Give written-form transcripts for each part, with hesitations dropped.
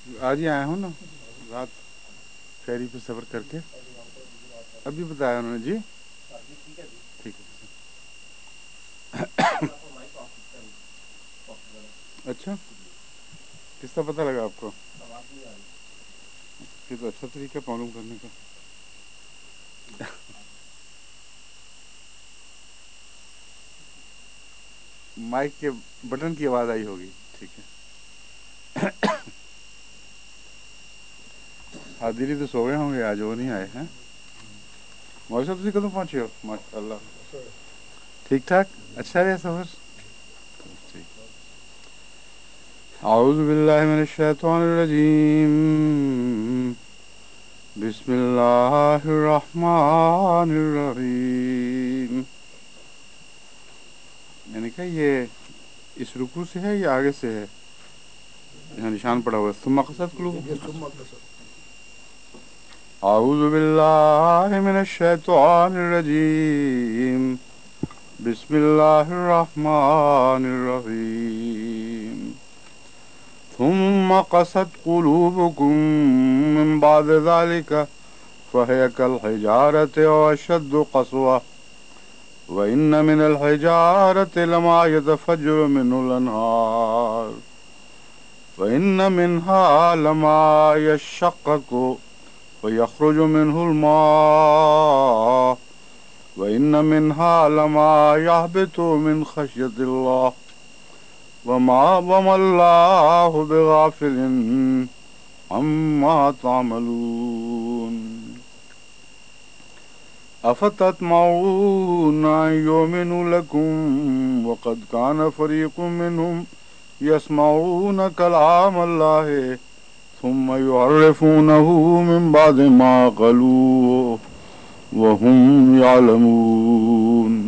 آج ہی آیا ہوں نا، رات فیری پہ سفر کر کے ابھی بتایا انہوں نے جی. ٹھیک ہے. اچھا، کس کا پتہ لگا آپ کو؟ یہ تو اچھا طریقہ معلوم کرنے کا. مائک کے بٹن کی آواز آئی ہوگی. ٹھیک ہے. حاضری تو سو گئے ہوں گے آج، وہ نہیں آئے ہیں. مولوی صاحب تھی کدوں پہنچے ہو؟ ماشاء اللہ. ٹھیک ٹھاک، اچھا رہا سفر. اعوذ باللہ من الشیطان الرجیم، بسم اللہ الرحمن الرحیم. یعنی کہ یہ اس رکوع سے ہے یا آگے سے ہے؟ یہاں نشان پڑا ہوا ہے ثم قست قلوبکم. اعوذ باللہ من الشیطان الرجیم، بسم اللہ الرحمن الرحیم. ثم قست قلوبكم من بعد ذلك فهي كالحجارة أو أشد قسوة وإن من الحجارة لما يتفجر منه الأنهار وإن منها لما يشقق ويخرج منه الماء وإن منها لما يهبط من خشية الله وما الله بغافل عما تعملون. أفتطمعون أن يؤمنوا لكم وقد كان فريق منهم يسمعون كلام الله ثم يحرفونه من بعد ما قالوه وهم يعلمون.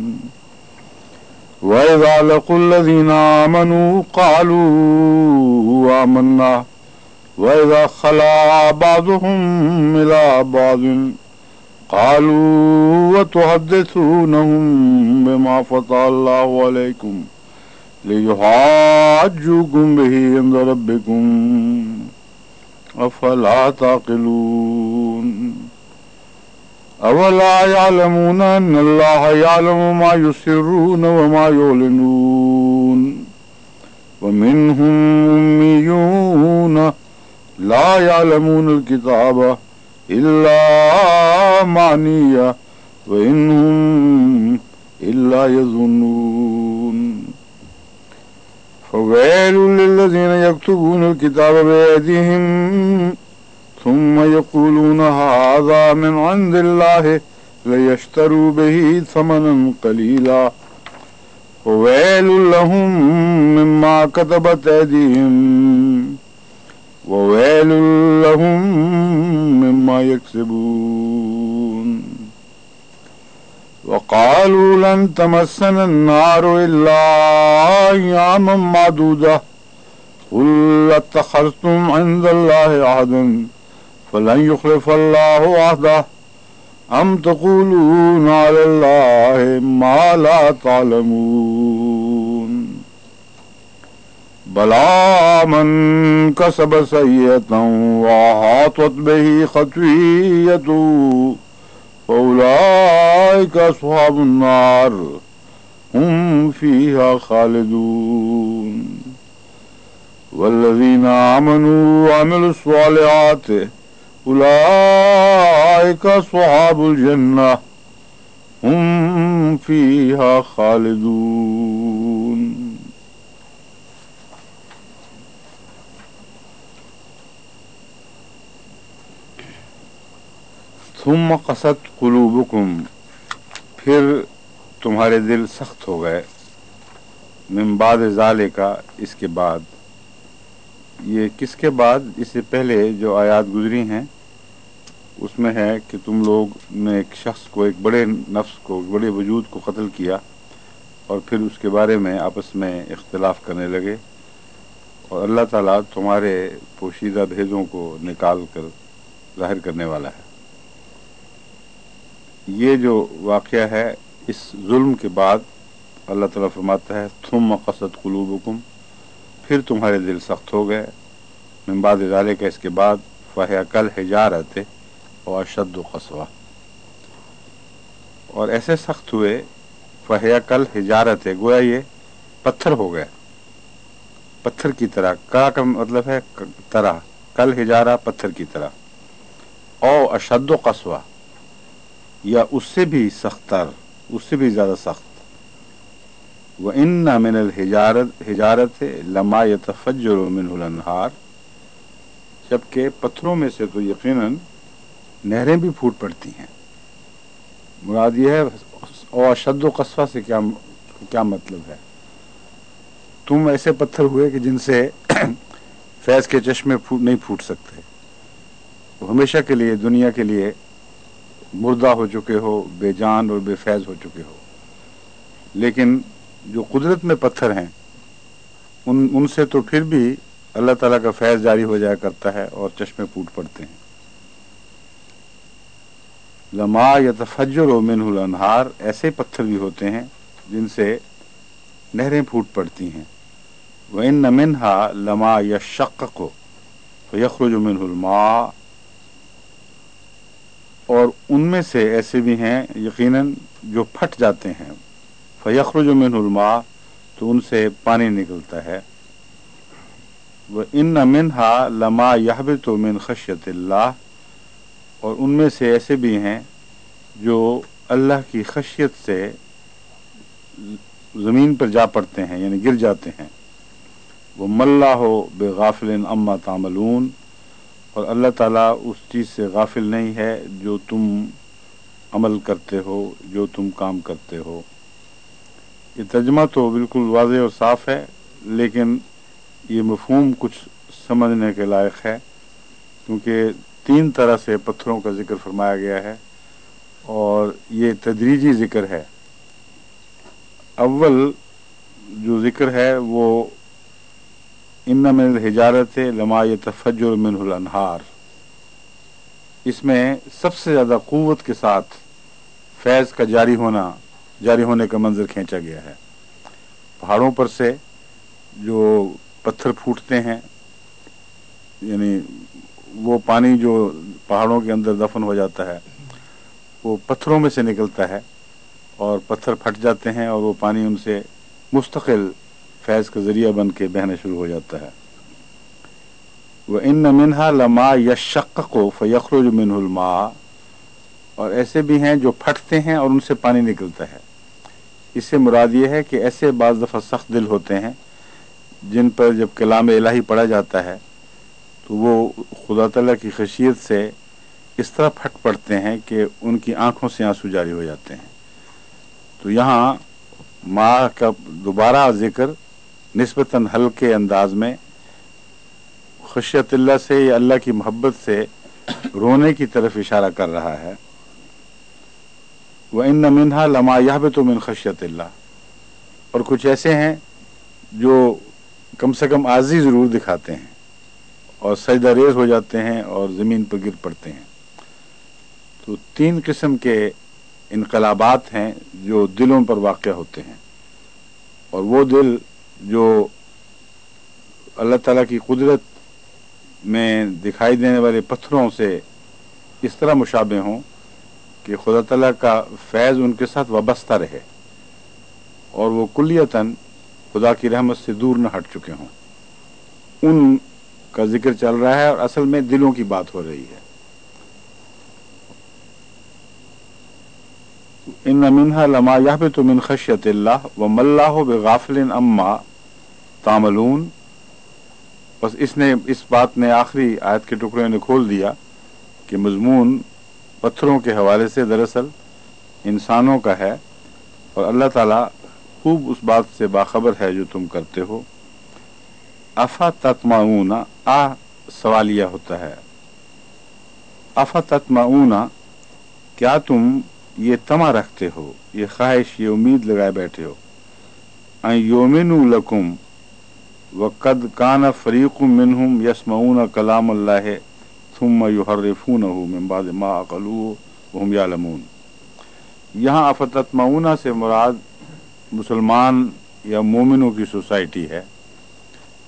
وإذا لقوا الذين آمنوا قالوا آمنا وإذا خلا بعضهم إلى بعض قالوا وتحدثونهم بما فتح الله عليكم ليحاجوكم به عند ربكم أفلا تعقلون. أولا يعلمون أن الله يعلم ما يسرون وما يعلنون. ومنهم أميون لا يعلمون الكتاب إلا معنية وإنهم إلا يظنون. فويل للذين يكتبون الكتاب بأيديهم ثم يقولون هذا من عند الله ليشتروا به ثمنا قليلا وويل لهم مما كتبت أيديهم وويل لهم مما يكسبون. وقالوا لن تمسنا النار إلا أياما معدودة قل اتخذتم عند الله عهدا فلن يخلف الله عهده أم تقولون على الله ما لا تعلمون. بلى من كسب سيئة وأحاطت به خطيئته فأولئك أصحاب النار هم فيها خالدون. والذين آمنوا وعملوا الصالحات أولئك أصحاب الجنة هم فيها خالدون. ثم قست قلوبكم، پھر تمہارے دل سخت ہو گئے، من بعد ذالک، اس کے بعد. یہ کس کے بعد؟ اس سے پہلے جو آیات گزری ہیں اس میں ہے کہ تم لوگ نے ایک شخص کو، ایک بڑے نفس کو، ایک بڑے وجود کو قتل کیا اور پھر اس کے بارے میں آپس میں اختلاف کرنے لگے، اور اللہ تعالیٰ تمہارے پوشیدہ بھیدوں کو نکال کر ظاہر کرنے والا ہے. یہ جو واقعہ ہے اس ظلم کے بعد اللہ تعالیٰ فرماتا ہے ثم قست قلوبکم، پھر تمہارے دل سخت ہو گئے، من बाद ज़ालिका इसके बाद फ़हिया कल हिजारत और अशद्दु क़स्वा, और ऐसे सख्त हुए फ़हिया कल हिजारत, गोया ये पत्थर हो गए, पत्थर की तरह। का मतलब है तरह, कल हिजारा पत्थर की तरह, और अशद्दु क़स्वा या उससे भी सख्तर, उससे भी ज्यादा सख्त। व इन्ना मिनल हिजारत लमा यतफज्जरु मिनहुल अनहार, जबकि पत्थरों में से तो यकीनन नहरें भी फूट पड़ती हैं। मुराद यह है, और अशद्दु क़स्वा से क्या मतलब है? तुम ऐसे पत्थर हुए कि जिनसे फैज के चश्मे नहीं फूट सकते, तो हमेशा के लिए दुनिया के लिए मुर्दा हो चुके हो, बेजान और बेफैज हो चुके हो। लेकिन जो कुदरत में पत्थर हैं उनसे तो फिर भी अल्लाह ताला का फैज जारी हो जाया करता है और चश्मे फूट पड़ते हैं। लमा यतफज्जरु मिनहुल अनहार, ऐसे पत्थर भी होते हैं जिनसे नहरें फूट पड़ती हैं। व इन्न मिन्हा लमा यशक्कु फयखरुजु मिनहुल मा, और उनमें से ऐसे भी हैं यकीनन जो फट जाते हैं, फयखरुजु मिनहुल मा, तो उनसे पानी निकलता है। व इन्न मिन्हा लमा यहबितु मिन खश्यतिल्लाह, और उनमें से ऐसे भी हैं जो अल्लाह की खशियत से जमीन पर जा पड़ते हैं, यानी गिर जाते हैं। वो मल्लाहु बेगाफिलिन अम्मा तामलून, और अल्लाह ताला उस चीज़ से गाफिल नहीं है जो तुम अमल करते हो, जो तुम काम करते हो। ये तर्जमा तो बिल्कुल वाज़ेह और साफ है, लेकिन ये मफ़हूम कुछ समझने के लायक है, क्योंकि 3 तरह से पत्थरों का जिक्र फरमाया गया है और ये तदरीजी जिक्र है। अव्वल जो जिक्र है वो इन्ना मिनल हिजारत लमा यतफज्जरु मिनहुल अनहार, इसमें सबसे ज्यादा कुव्वत के साथ फैज का जारी होने का मंजर खींचा गया है। पहाड़ों पर से जो पत्थर फूटते हैं, यानी वो पानी जो पहाड़ों के अंदर दफन हो जाता है वो पत्थरों में से निकलता है और पत्थर फट जाते हैं और वो पानी उनसे मुस्तकिल फैज का जरिया बन के बहना शुरू हो जाता है। व इन्न मिन्हा लमा यशक्कु फयखरुजु मिनहुल मा, और ऐसे भी हैं जो फटते हैं और उनसे पानी निकलता है। इससे मुराद ये है कि ऐसे बाज़ दफ़ा सख्त दिल होते हैं जिन पर जब कलाम इलाही पढ़ा जाता है तो वो खुदा तआला की खशियत से इस तरह फट पड़ते हैं कि उनकी आंखों से आंसू जारी हो जाते हैं। तो यहाँ माँ का दोबारा जिक्र निस्बतन हल्के अंदाज में खशियतुल्लाह से या अल्लाह की मोहब्बत से रोने की तरफ इशारा कर रहा है। व इन्न मिन्हा लमा यहबितु मिन खशियतिल्लाह, और कुछ ऐसे हैं जो कम से कम आजी जरूर दिखाते हैं और सजदा रेज हो जाते हैं और जमीन पर गिर पड़ते हैं। तो 3 किस्म के इनकलाबात हैं जो दिलों पर वाक़या होते हैं, और वो दिल जो अल्लाह ताला की कुदरत में दिखाई देने वाले पत्थरों से इस तरह मुशाबे हों कि खुदा ताला का फैज़ उनके साथ वाबस्ता रहे और वो कुल्लियतन खुदा की रहमत से दूर न हट चुके हों, उन का जिक्र चल रहा है और असल में दिलों की बात हो रही है। इन्न मिन्हा लमा यहबितु मिन खश्यतिल्लाह व मल्लाहु बिगाफिलिन अम्मा तामलून। बस इस बात ने आखिरी आयत के टुकड़े ने खोल दिया कि मजमून पत्थरों के हवाले से दरअसल इंसानों का है और अल्लाह ताला खूब उस बात से बाखबर है जो तुम करते हो। अफा तत्माऊना, आ सवालिया होता है, अफा तत्माऊना, क्या तुम ये तमा रखते हो, ये ख्वाहिश, ये उम्मीद लगाए बैठे हो, अन युमिनु लकुम वक़द कान फरीक़ुम मिनहुम यस्मऊना कलामल्लाह थुम्मा युहर्रिफूनहु मिन बाद मा अक़लूहु व हुम यालमून। यहाँ अफा तत्माऊना से मुराद मुसलमान या मोमिनों की सोसाइटी है।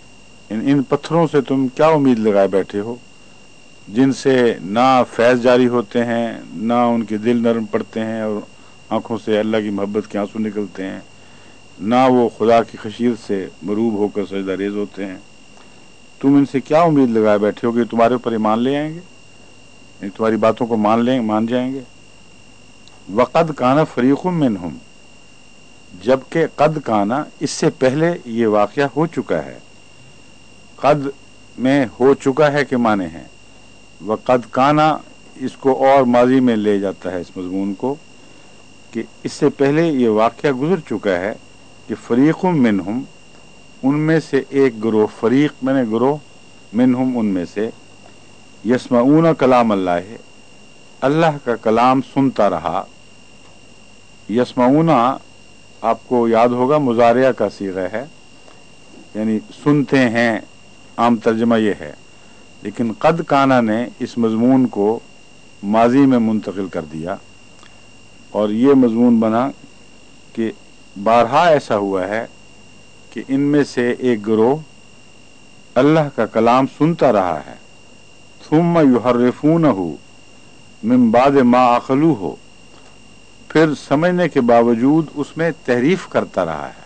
ان پتھروں سے تم کیا امید لگائے بیٹھے ہو جن سے نہ فیض جاری ہوتے ہیں، نہ ان کے دل نرم پڑتے ہیں اور آنکھوں سے اللہ کی محبت کے آنسو نکلتے ہیں، نہ وہ خدا کی خشیت سے مروب ہو کر سجدہ ریز ہوتے ہیں. تم ان سے کیا امید لگائے بیٹھے ہو کہ تمہارے اوپر ایمان لے آئیں گے، تمہاری باتوں کو مان جائیں گے. وقد کان فریق منہم، جبکہ قد کانا اس سے پہلے یہ واقعہ ہو چکا ہے. قد میں ہو چکا ہے کہ معنی ہیں، وقد کانا اس کو اور ماضی میں لے جاتا ہے اس مضمون کو کہ اس سے پہلے یہ واقعہ گزر چکا ہے کہ فریق منہم، ان میں سے ایک گروہ، فریق میں نے گروہ، منہم ان میں سے، یسمعون کلام اللہ، اللہ کا کلام سنتا رہا. یسمعون آپ کو یاد ہوگا مضارعہ کا صیغہ ہے، یعنی سنتے ہیں، عام ترجمہ یہ ہے. لیکن قد کانا نے اس مضمون کو ماضی میں منتقل کر دیا اور یہ مضمون بنا کہ بارہا ایسا ہوا ہے کہ ان میں سے ایک گروہ اللہ کا کلام سنتا رہا ہے، ثم یحرفونہ من بعد ما عقلوہ، پھر سمجھنے کے باوجود اس میں تحریف کرتا رہا ہے.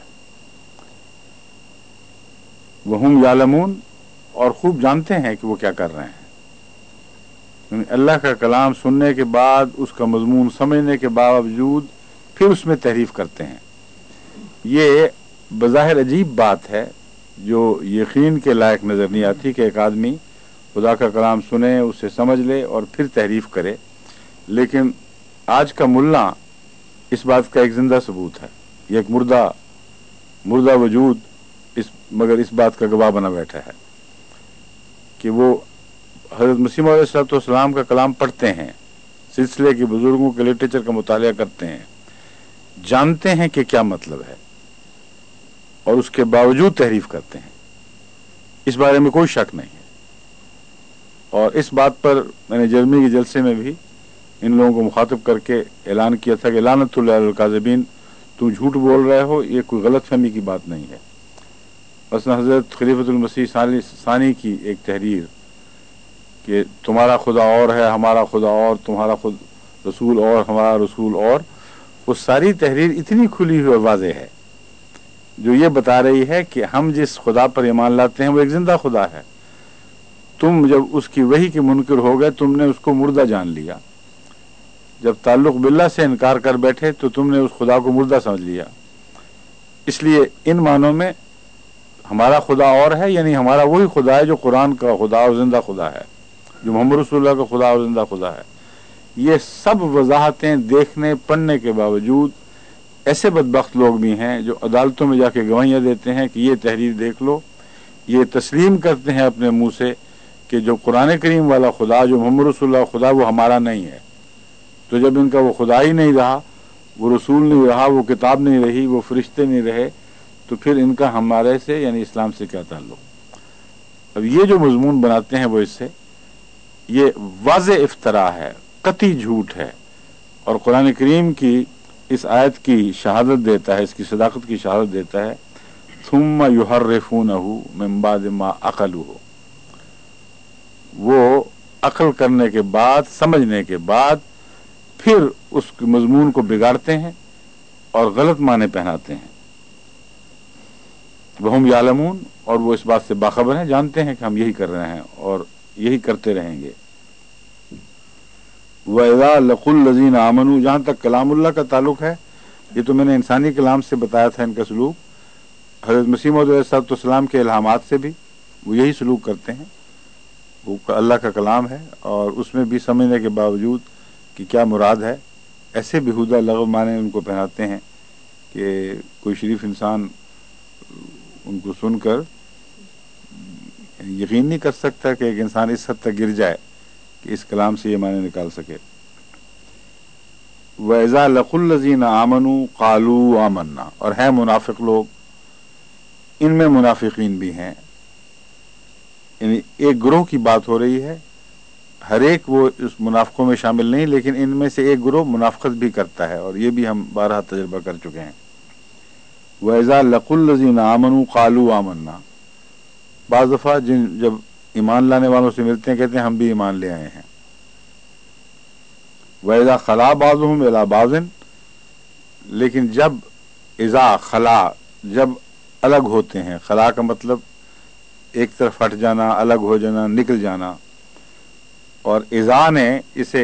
وہم یعلمون، اور خوب جانتے ہیں کہ وہ کیا کر رہے ہیں. اللہ کا کلام سننے کے بعد، اس کا مضمون سمجھنے کے باوجود پھر اس میں تحریف کرتے ہیں. یہ بظاہر عجیب بات ہے جو یقین کے لائق نظر نہیں آتی کہ ایک آدمی خدا کا کلام سنے، اسے سمجھ لے اور پھر تحریف کرے. لیکن آج کا ملا اس بات کا ایک زندہ ثبوت ہے. یہ ایک مردہ وجود مگر اس بات کا گواہ بنا بیٹھا ہے کہ وہ حضرت مسیح علیہ الصلوۃ والسلام کا کلام پڑھتے ہیں، سلسلے کے بزرگوں کے لٹریچر کا مطالعہ کرتے ہیں، جانتے ہیں کہ کیا مطلب ہے اور اس کے باوجود تحریف کرتے ہیں. اس بارے میں کوئی شک نہیں ہے. اور اس بات پر میں نے جرمنی کے جلسے میں بھی ان لوگوں کو مخاطب کر کے اعلان کیا تھا کہ لعنت اللہ علی الکاذبین، تم جھوٹ بول رہے ہو، یہ کوئی غلط فہمی کی بات نہیں ہے. مثلا حضرت خلیفۃ المسیح ثانی کی ایک تحریر کہ تمہارا خدا اور ہے، ہمارا خدا اور، تمہارا خود رسول اور، ہمارا رسول اور، وہ ساری تحریر اتنی کھلی ہوئی واضح ہے جو یہ بتا رہی ہے کہ ہم جس خدا پر ایمان لاتے ہیں وہ ایک زندہ خدا ہے. تم جب اس کی وحی کے منکر ہو گئے، تم نے اس کو مردہ جان لیا. جب تعلق باللہ سے انکار کر بیٹھے تو تم نے اس خدا کو مردہ سمجھ لیا. اس لیے ان معنوں میں ہمارا خدا اور ہے، یعنی ہمارا وہی خدا ہے جو قرآن کا خدا اور زندہ خدا ہے، جو محمد رسول اللہ کا خدا اور زندہ خدا ہے. یہ سب وضاحتیں دیکھنے پڑھنے کے باوجود ایسے بدبخت لوگ بھی ہیں جو عدالتوں میں جا کے گواہیاں دیتے ہیں کہ یہ تحریر دیکھ لو. یہ تسلیم کرتے ہیں اپنے منہ سے کہ جو قرآن کریم والا خدا، جو محمد رسول اللہ خدا، وہ ہمارا نہیں ہے. تو جب ان کا وہ خدا ہی نہیں رہا، وہ رسول نہیں رہا، وہ کتاب نہیں رہی، وہ فرشتے نہیں رہے، تو پھر ان کا ہمارے سے یعنی اسلام سے کیا تعلق. اب یہ جو مضمون بناتے ہیں وہ اس سے یہ واضح افتراء ہے، قطعی جھوٹ ہے، اور قرآن کریم کی اس آیت کی شہادت دیتا ہے، اس کی صداقت کی شہادت دیتا ہے. ثم یحرفونہ من بعد ما عقلوہ، وہ عقل کرنے کے بعد، سمجھنے کے بعد پھر اس مضمون کو بگاڑتے ہیں اور غلط معنی پہناتے ہیں. وہم یعلمون، اور وہ اس بات سے باخبر ہیں، جانتے ہیں کہ ہم یہی کر رہے ہیں اور یہی کرتے رہیں گے. وَإِذَا لَقُوا الَّذِينَ آمَنُوا، جہاں تک کلام اللہ کا تعلق ہے، یہ تو میں نے انسانی کلام سے بتایا تھا ان کا سلوک. حضرت مسیح موعود علیہ السلام کے الہامات سے بھی وہ یہی سلوک کرتے ہیں. وہ اللہ کا کلام ہے اور اس میں بھی سمجھنے کے باوجود کہ کیا مراد ہے، ایسے بےہودہ لغو معنی ان کو پہناتے ہیں کہ کوئی شریف انسان ان کو سن کر یقین نہیں کر سکتا کہ ایک انسان اس حد تک گر جائے کہ اس کلام سے یہ معنی نکال سکے. وَإِذَا لَقُوا الَّذِينَ آمَنُوا قَالُوا آمَنَّا، اور ہیں منافق لوگ، ان میں منافقین بھی ہیں. یعنی ایک گروہ کی بات ہو رہی ہے، ہر ایک وہ اس منافقوں میں شامل نہیں، لیکن ان میں سے ایک گروہ منافقت بھی کرتا ہے، اور یہ بھی ہم بارہا تجربہ کر چکے ہیں. وَإِذَا لَقُوا الَّذِينَ آمَنُوا قَالُوا آمَنَّا، بعض दफ़ा जब ईमान लाने वालों से मिलते हैं कहते हैं हम भी ईमान ले आए हैं। वैज़ा खला बाज़ुहुम इला बाज़िन, लेकिन जब इज़ा खला, जब अलग होते हैं, खला का मतलब एक तरफ हट जाना, अलग हो जाना, निकल जाना, और इज़ा ने इसे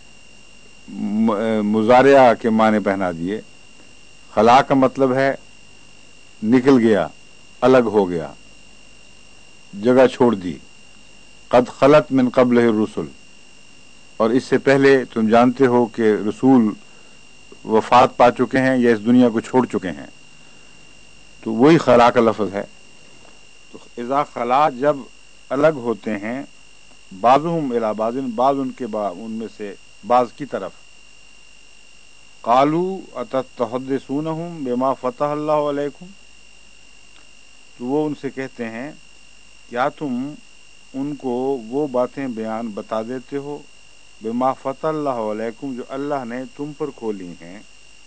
मुजारिया के माने पहना दिए। खला का मतलब है निकल गया, अलग हो गया, जगह छोड़ दी। कद खलत मिन क़ब्लिहि रुसुल, और इससे पहले तुम जानते हो कि रसूल वफात पा चुके हैं या इस दुनिया को छोड़ चुके हैं, तो वही खला का लफ्ज़ है। तो इज़ा खला, जब अलग होते हैं, बाज़ुहुम इला बाज़िन, बाज़ उनके उनमें से बाज़ की तरफ, क़ालू अततहद्दिसूनहुम बिमा फ़तह अल्लाहु अलैकुम, तो वो उनसे कहते हैं क्या तुम उनको वो बातें बयान बता देते हो, बिमा फ़तह अल्लाहु अलैकुम, जो अल्लाह ने तुम पर खोली हैं,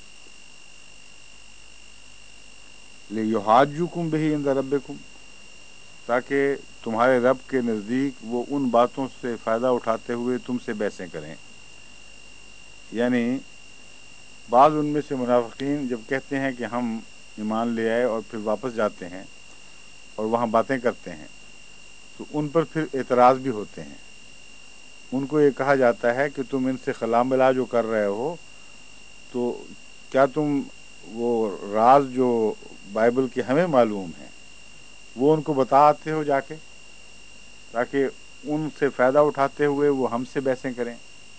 लियुहाज्जुकुम बिही इंद रब्बिकुम, ताकि तुम्हारे रब के नज़दीक वो उन बातों से फ़ायदा उठाते हुए तुमसे बहसें करें। यानी बाज़ उनमें से मुनाफ़िकीन जब कहते हैं कि हम ईमान ले आए और फिर वापस जाते हैं और वहाँ बातें करते हैं, तो उन पर फिर एतराज़ भी होते हैं। उनको ये कहा जाता है कि तुम इनसे खला मिला जो कर रहे हो, तो क्या तुम वो राज जो बाइबल के हमें मालूम है वो उनको बताते हो जाके, ताकि उनसे फ़ायदा उठाते हुए वो हमसे बहसें करें।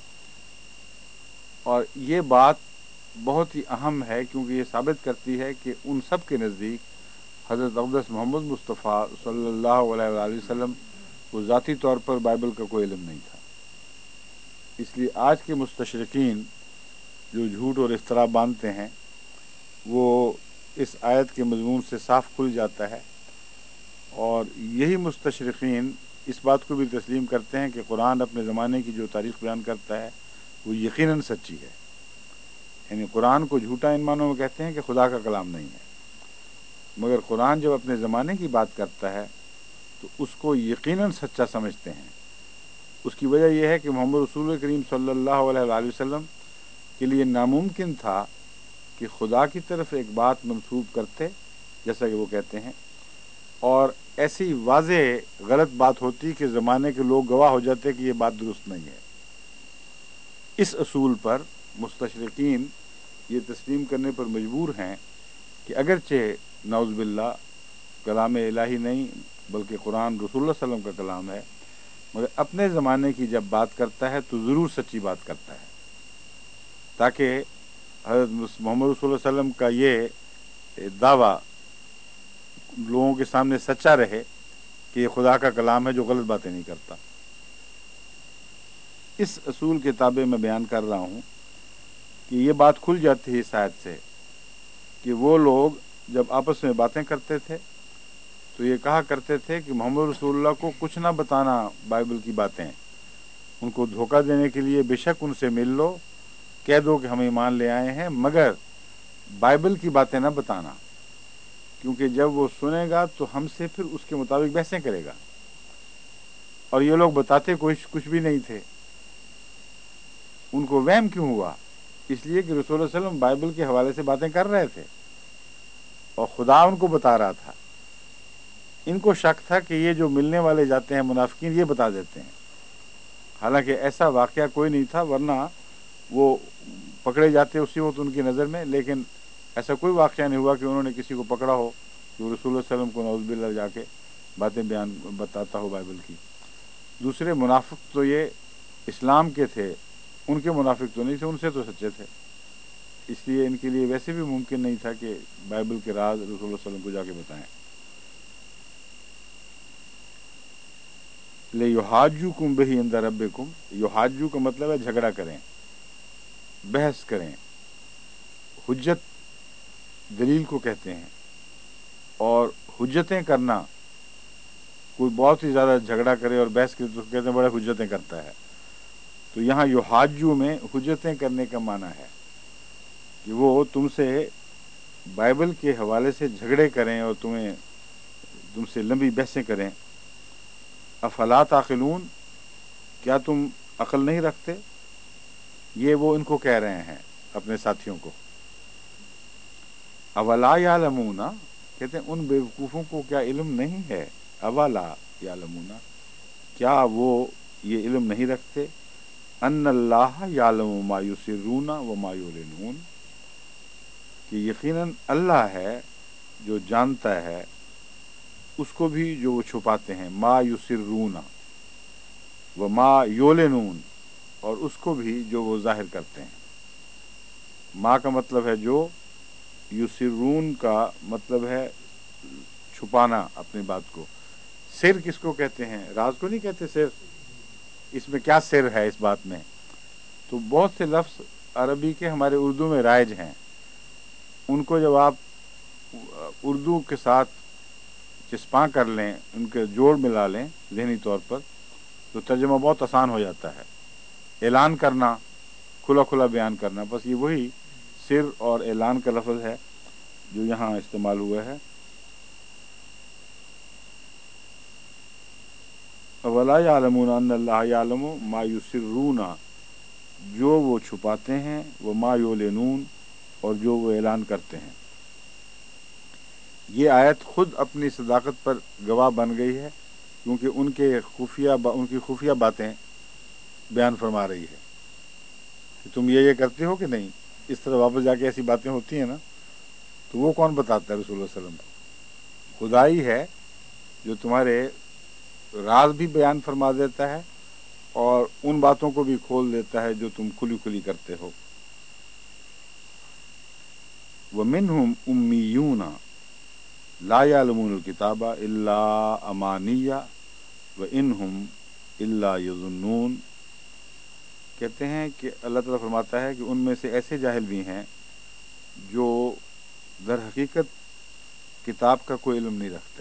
और ये बात बहुत ही अहम है, क्योंकि ये साबित करती है कि उन सब के नज़दीक हज़रत अक़दस मोहम्मद मुस्तफ़ा सल्लल्लाहु अलैहि वसल्लम को ज़ाती तौर पर बाइबल का कोई इल्म नहीं था। इसलिए आज के मुस्तशरिकीन जो झूठ और इफ्तरा बांधते हैं, वो इस आयत के मज़मून से साफ खुल जाता है। और यही मुस्तशरिकीन इस बात को भी तस्लीम करते हैं कि कुरान अपने ज़माने की जो तारीख़ बयान करता है वो यकीनन सच्ची है। यानी कुरान को झूठा इन मानों में कहते हैं कि खुदा का कलाम नहीं है, मगर कुरान जब अपने ज़माने की बात करता है तो उसको यकीनन सच्चा समझते हैं। उसकी वजह यह है कि मोहम्मद रसूल करीम सल्लल्लाहु अलैहि वसल्लम के लिए नामुमकिन था कि खुदा की तरफ एक बात मंसूब करते, जैसा कि वो कहते हैं, और ऐसी वाज़े गलत बात होती कि ज़माने के लोग गवाह हो जाते कि ये बात दुरुस्त नहीं है। इस असूल पर मुस्तशरिकीन ये तस्लीम करने पर मजबूर हैं कि अगरचे नौज़ बिल्लाह कलाम इलाही नहीं बल्कि कुरान रसूलुल्लाह सल्लल्लाहु अलैहि वसल्लम का कलाम है, मगर अपने ज़माने की जब बात करता है तो ज़रूर सच्ची बात करता है, ताकि हज़रत मोहम्मद रसूलुल्लाह सल्लल्लाहु अलैहि वसल्लम का ये दावा लोगों के सामने सच्चा रहे कि ये खुदा का कलाम है जो गलत बातें नहीं करता। इस असूल के ताबे में बयान कर रहा हूँ कि ये बात खुल जाती है इस आयत से कि वो लोग जब आपस में बातें करते थे तो ये कहा करते थे कि मोहम्मद रसूलुल्लाह को कुछ ना बताना बाइबल की बातें, उनको धोखा देने के लिए बेशक उनसे मिल लो, कह दो कि हम ईमान ले आए हैं, मगर बाइबल की बातें ना बताना, क्योंकि जब वो सुनेगा तो हमसे फिर उसके मुताबिक बहसें करेगा। और ये लोग बताते कुछ भी नहीं थे। उनको वहम क्यों हुआ? इसलिए कि रसूल सल्लल्लाहु अलैहि वसल्लम बाइबल के हवाले से बातें कर रहे थे और खुदा उनको बता रहा था। इनको शक था कि ये जो मिलने वाले जाते हैं मुनाफिकीन ये बता देते हैं, हालांकि ऐसा वाकया कोई नहीं था, वरना वो पकड़े जाते उसी वक्त उनकी नज़र में। लेकिन ऐसा कोई वाकया नहीं हुआ कि उन्होंने किसी को पकड़ा हो जो रसूल सल्लल्लाहु अलैहि वसल्लम को नौज़ुबिल्लाह जाके बातें बयान बताता हो बाइबल की। दूसरे मुनाफिक तो ये इस्लाम के थे, उनके मुनाफिक तो नहीं थे, उनसे तो सच्चे थे। इसलिए इनके लिए वैसे भी मुमकिन नहीं था कि बाइबल के राज रसूल सल्लल्लाहु अलैहि वसल्लम को जाके बताएं। ले युहाज्जुकुम बिही इंद रब्बिकुम, युहाज्जु का मतलब है झगड़ा करें, बहस करें। हुज्जत दलील को कहते हैं, और हुज्जतें करना, कोई बहुत ही ज़्यादा झगड़ा करे और बहस करे तो कहते हैं बड़े हुज्जतें करता है। तो यहाँ युहाज्जु में हुज्जतें करने का माना है कि वो तुमसे बाइबल के हवाले से झगड़े करें और तुमसे लंबी बहसें करें। افلا تعقلون، کیا تم عقل نہیں رکھتے؟ یہ وہ ان کو کہہ رہے ہیں اپنے ساتھیوں کو. اولا یعلمون، کہتے ہیں ان بیوقوفوں کو کیا علم نہیں ہے؟ اولا یعلمون، کیا وہ یہ علم نہیں رکھتے؟ ان اللہ یعلم ما یسرون و ما یعلنون، کہ یقیناً اللہ ہے جو جانتا ہے اس کو بھی جو وہ چھپاتے ہیں، ما یسرون و ما یعلنون، اور اس کو بھی جو وہ ظاہر کرتے ہیں. ما کا مطلب ہے جو، یسرون کا مطلب ہے چھپانا اپنی بات کو. سر کس کو کہتے ہیں؟ راز کو نہیں کہتے سر. اس میں کیا سر ہے اس بات میں؟ تو بہت سے لفظ عربی کے ہمارے اردو میں رائج ہیں، ان کو جب آپ اردو کے ساتھ چسپاں کر لیں، ان کے جوڑ ملا لیں ذہنی طور پر، تو ترجمہ بہت آسان ہو جاتا ہے. اعلان کرنا، کھلا کھلا بیان کرنا، بس یہ وہی سر اور اعلان کا لفظ ہے جو یہاں استعمال ہوا ہے. ولا یعلمون ان اللہ یعلم ما یسرون، جو وہ چھپاتے ہیں، وہ ما یعلنون، اور جو وہ اعلان کرتے ہیں. یہ آیت خود اپنی صداقت پر گواہ بن گئی ہے، کیونکہ ان کی خفیہ باتیں بیان فرما رہی ہے کہ تم یہ کرتے ہو کہ نہیں. اس طرح واپس جا کے ایسی باتیں ہوتی ہیں نا، تو وہ کون بتاتا ہے؟ رسول اللہ صلی اللہ علیہ وسلم. خدائی ہے جو تمہارے راز بھی بیان فرما دیتا ہے اور ان باتوں کو بھی کھول دیتا ہے جو تم کھلی کھلی کرتے ہو. وَمِنْهُمْ أُمِّيُّونَ لَا يَعْلَمُونَ الْكِتَابَ إِلَّا أَمَانِيَّ وَإِنْهُمْ إِلَّا يَظُنُّونَ، کہتے ہیں کہ اللہ تعالیٰ فرماتا ہے کہ ان میں سے ایسے جاہل بھی ہیں جو در حقیقت کتاب کا کوئی علم نہیں رکھتے.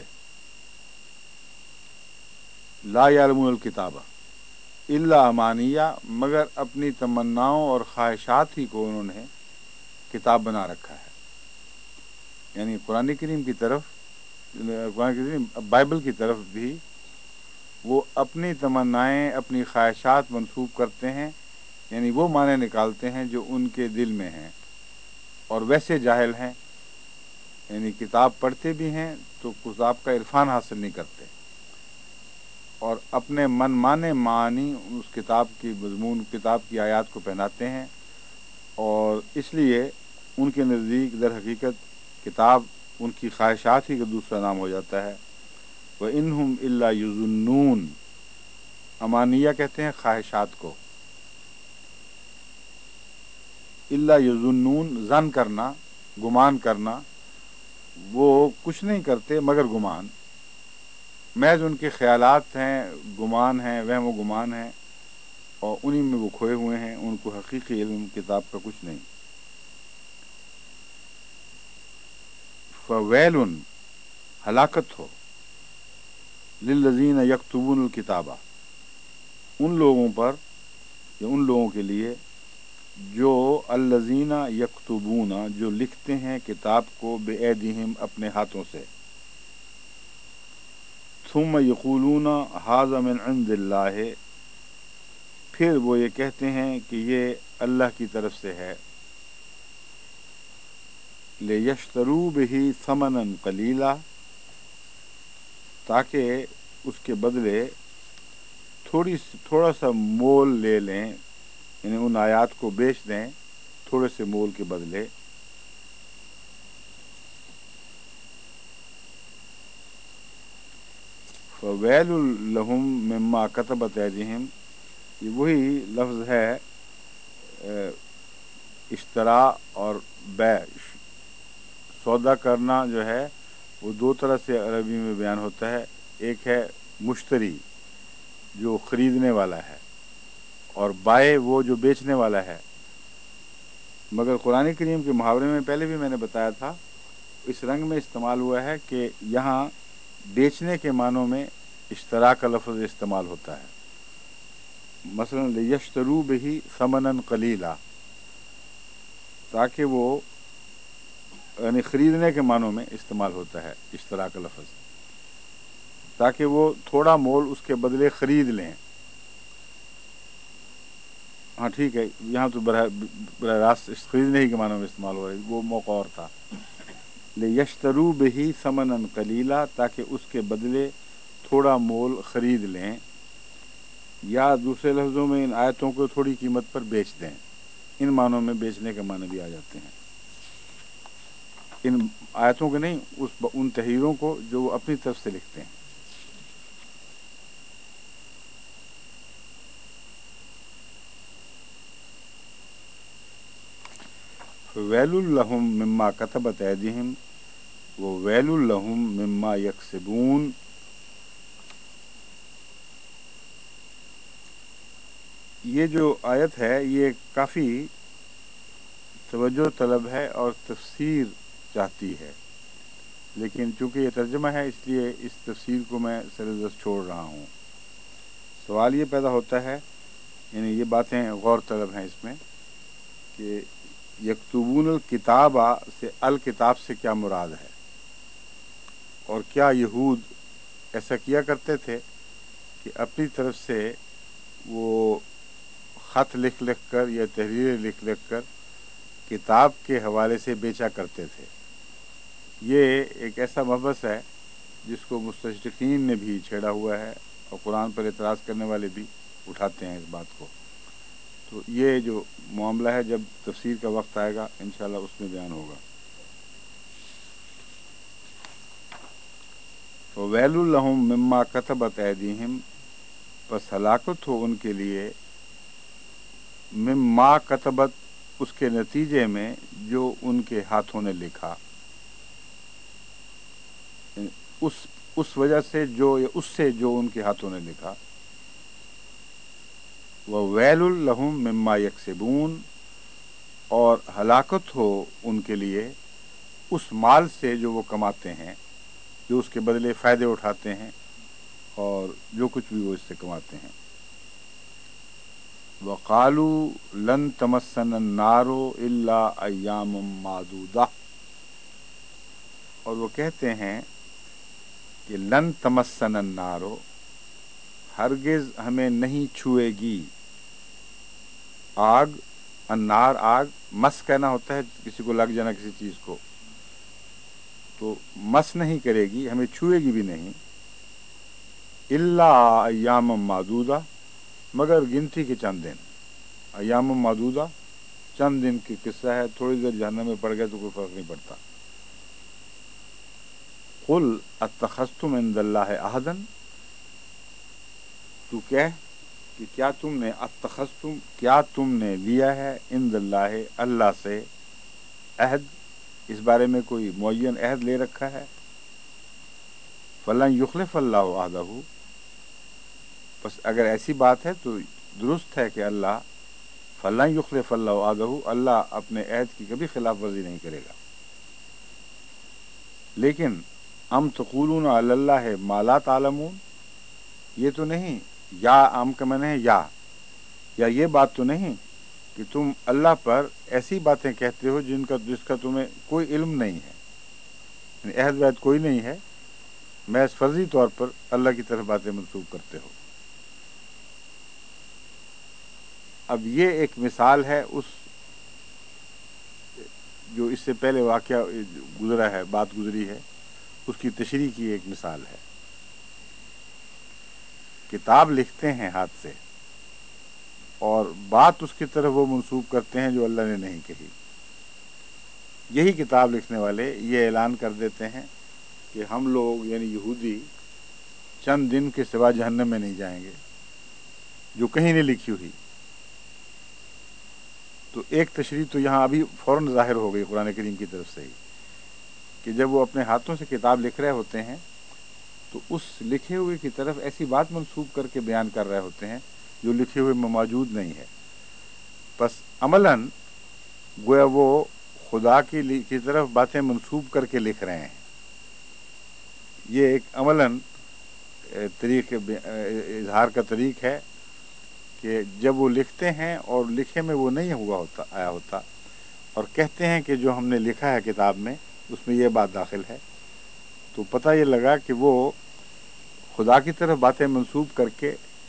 لا یعلمون الکتاب الا امانیہ، مگر اپنی تمناؤں اور خواہشات ہی کو انہوں نے کتاب بنا رکھا ہے. یعنی قرآن کریم کی طرف، قرآن کریم بائبل کی طرف بھی وہ اپنی تمنائیں، اپنی خواہشات منسوب کرتے ہیں، یعنی وہ معنی نکالتے ہیں جو ان کے دل میں ہیں، اور ویسے جاہل ہیں، یعنی کتاب پڑھتے بھی ہیں تو کتاب کا عرفان حاصل نہیں کرتے، اور اپنے من مانے معنی اس کتاب کی مضمون، کتاب کی آیات کو پہناتے ہیں، اور اس لیے ان کے نزدیک در حقیقت کتاب ان کی خواہشات ہی کا دوسرا نام ہو جاتا ہے. وَإِنْهُمْ إِلَّا يُظُنُّونَ، امانیہ کہتے ہیں خواہشات کو. الا یظنون، ظن کرنا، گمان کرنا، وہ کچھ نہیں کرتے مگر گمان. محض ان کے خیالات ہیں، گمان ہیں، وہم و گمان ہیں، اور انہی میں وہ کھوئے ہوئے ہیں. ان کو حقیقی علم کتاب کا کچھ نہیں. فویل، ہلاکت ہو، للذین یکتبون الکتاب، ان لوگوں پر یا ان لوگوں کے لیے جو الذین یکتبون، جو لکھتے ہیں کتاب کو، بایدیہم، اپنے ہاتھوں سے، ثم یقولون ھذا من عند اللہ، پھر وہ یہ کہتے ہیں کہ یہ اللہ کی طرف سے ہے. لیشتروا بہ ثمنا قلیلا، تاکہ اس کے بدلے تھوڑا سا مول لے لیں، یعنی ان آیات کو بیچ دیں تھوڑے سے مول کے بدلے. فویل لہم مما کتبت ایدیہم، یہ وہی لفظ ہے اشترا اور بیع. سودا کرنا جو ہے وہ دو طرح سے عربی میں بیان ہوتا ہے. ایک ہے مشتری جو خریدنے والا ہے، اور بائع وہ جو بیچنے والا ہے. مگر قرآن کریم کے محاورے میں پہلے بھی میں نے بتایا تھا، اس رنگ میں استعمال ہوا ہے کہ یہاں بیچنے کے معنوں میں اشترا کا لفظ استعمال ہوتا ہے. مثلا لیشتروا بہ ثمنا قلیلا، تاکہ وہ، یعنی خریدنے کے معنوں میں استعمال ہوتا ہے اشترا کا لفظ. تاکہ وہ تھوڑا مول اس کے بدلے خرید لیں. ہاں ٹھیک ہے، یہاں تو براہ راست خریدنے ہی کے معنی میں استعمال ہو رہی، وہ موقع اور تھا. لیشتروا بہ ثمنا قلیلا، تاکہ اس کے بدلے تھوڑا مول خرید لیں، یا دوسرے لفظوں میں ان آیتوں کو تھوڑی قیمت پر بیچ دیں. ان معنوں میں بیچنے کے معنی بھی آ جاتے ہیں. ان آیتوں کے نہیں، ان تحریروں کو جو وہ اپنی طرف سے لکھتے ہیں. ویل لہم مما کتبت ایدیہم وویل لہم مما یکسبون. یہ جو آیت ہے یہ کافی توجہ طلب ہے اور تفسیر چاہتی ہے، لیکن چونکہ یہ ترجمہ ہے اس لیے اس تفسیر کو میں سرزد چھوڑ رہا ہوں. سوال یہ پیدا ہوتا ہے، یعنی یہ باتیں غور طلب ہیں اس میں، کہ یکتبون الکتابہ سے الکتاب سے کیا مراد ہے، اور کیا یہود ایسا کیا کرتے تھے کہ اپنی طرف سے وہ خط لکھ لکھ کر یا تحریریں لکھ لکھ کر کتاب کے حوالے سے بیچا کرتے تھے. یہ ایک ایسا مبحث ہے جس کو مستشرقین نے بھی چھیڑا ہوا ہے، اور قرآن پر اعتراض کرنے والے بھی اٹھاتے ہیں اس بات کو. تو یہ جو معاملہ ہے جب تفسیر کا وقت آئے گا انشاءاللہ اس میں بیان ہوگا. وَوَيْلٌ لَهُم مِّمَّا كَتَبَتْ أَيْدِيهِمْ، پس ہلاکت ہو ان کے لیے مما کتبت، اس کے نتیجے میں جو ان کے ہاتھوں نے لکھا، اس وجہ سے جو یا اس سے جو ان کے ہاتھوں نے لکھا. وَوَيْلٌ لَهُم مِّمَّا يَكْسِبُونَ، اور ہلاکت ہو ان کے لیے اس مال سے جو وہ کماتے ہیں، جو اس کے بدلے فائدے اٹھاتے ہیں اور جو کچھ بھی وہ اس سے کماتے ہیں. وَقَالُوا لَن تَمَسَّنَا النَّارُ إِلَّا أَيَّامٌ مَّعْدُودَةٌ، اور وہ کہتے ہیں کہ لن تمسنا النار، ہرگز ہمیں نہیں چھوئے گی آگ. النار آگ، مس کہنا ہوتا ہے کسی کو لگ جانا کسی چیز کو، تو مس نہیں کرے گی، ہمیں چھوئے گی بھی نہیں. الا ایام معدودہ، مگر گنتی کے چند دن. ایام معدودہ چند دن کی قصہ ہے، تھوڑی دیر جہنم میں پڑ گئے تو کوئی فرق نہیں پڑتا. قل اتخذتم عند اللہ عہدا، تو کہہ کہ کیا تم نے اتخذتم، کیا تم نے لیا ہے عند اللہ، اللہ سے عہد، اس بارے میں کوئی معین عہد لے رکھا ہے. فلن یخلف اللہ عہدہ، بس اگر ایسی بات ہے تو درست ہے کہ اللہ فلن یخلف اللہ عہدہ، اللہ اپنے عہد کی کبھی خلاف ورزی نہیں کرے گا. لیکن ام تقولون علی اللہ ما لا تعلمون، یہ تو نہیں، یا ام کا معنی ہے یا یہ بات تو نہیں کہ تم اللہ پر ایسی باتیں کہتے ہو جس کا تمہیں کوئی علم نہیں ہے، یعنی عہد وعد کوئی نہیں ہے، محض فرضی طور پر اللہ کی طرف باتیں منسوب کرتے ہو. اب یہ ایک مثال ہے اس جو اس سے پہلے واقعہ گزرا ہے، بات گزری ہے، اس کی تشریح کی ایک مثال ہے. کتاب لکھتے ہیں ہاتھ سے اور بات اس کی طرف وہ منسوب کرتے ہیں جو اللہ نے نہیں کہی. یہی کتاب لکھنے والے یہ اعلان کر دیتے ہیں کہ ہم لوگ یعنی یہودی چند دن کے سوا جہنم میں نہیں جائیں گے، جو کہیں نہیں لکھی ہوئی. تو ایک تشریح تو یہاں ابھی فوراً ظاہر ہو گئی قرآن کریم کی طرف سے ہی، کہ جب وہ اپنے ہاتھوں سے کتاب لکھ رہے ہوتے ہیں تو اس لکھے ہوئے کی طرف ایسی بات منسوب کر کے بیان کر رہے ہوتے ہیں جو لکھے ہوئے میں موجود نہیں ہے. پس عملاً گویا وہ خدا کی طرف باتیں منسوب کر کے لکھ رہے ہیں. یہ ایک عملاً طریق اظہار کا طریق ہے کہ جب وہ لکھتے ہیں اور لکھے میں وہ نہیں آیا ہوتا اور کہتے ہیں کہ جو ہم نے لکھا ہے کتاب میں اس میں یہ بات داخل ہے، تو پتہ یہ لگا کہ وہ خدا کی طرف باتیں منسوب کر کے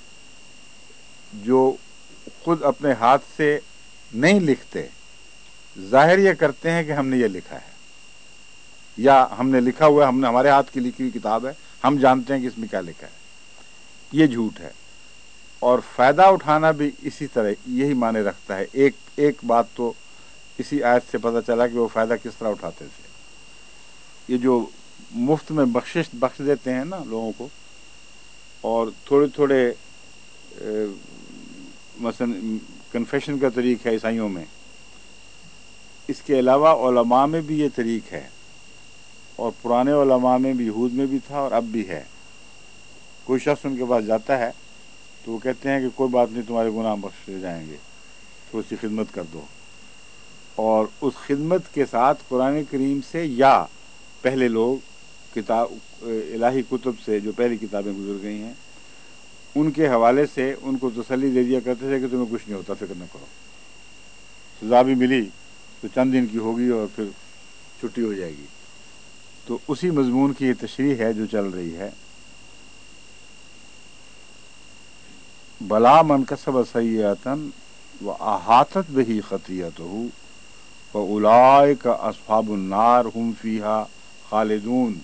جو خود اپنے ہاتھ سے نہیں لکھتے، ظاہر یہ کرتے ہیں کہ ہم نے یہ لکھا ہے یا ہم نے لکھا ہوا ہے، ہم نے ہمارے ہاتھ کی لکھی ہوئی کتاب ہے، ہم جانتے ہیں کہ اس میں کیا لکھا ہے، یہ جھوٹ ہے۔ اور فائدہ اٹھانا بھی اسی طرح یہی معنی رکھتا ہے۔ ایک بات تو اسی آیت سے پتہ چلا کہ وہ فائدہ کس طرح اٹھاتے تھے۔ یہ جو مفت میں بخش دیتے ہیں نا لوگوں کو، اور تھوڑے تھوڑے مثلا کنفیشن کا طریق ہے عیسائیوں میں، اس کے علاوہ علماء میں بھی یہ طریق ہے، اور پرانے علماء میں بھی، یہود میں بھی تھا اور اب بھی ہے۔ کوئی شخص ان کے پاس جاتا ہے تو وہ کہتے ہیں کہ کوئی بات نہیں، تمہارے گناہ بخشے جائیں گے، تو اس کی خدمت کر دو، اور اس خدمت کے ساتھ قرآن کریم سے یا پہلے لوگ کتاب الہی کتب سے جو پہلی کتابیں گزر گئی ہیں ان کے حوالے سے ان کو تسلی دے دیا کرتے تھے کہ تمہیں کچھ نہیں ہوتا، فکر نہ کرو، سزا بھی ملی تو چند دن کی ہوگی اور پھر چھٹی ہو جائے گی۔ تو اسی مضمون کی یہ تشریح ہے جو چل رہی ہے۔ بلا من کسب سیئۃ واحاطت بہ خطیئتہ فاولئک اصحاب النار هم فیہا خالدون۔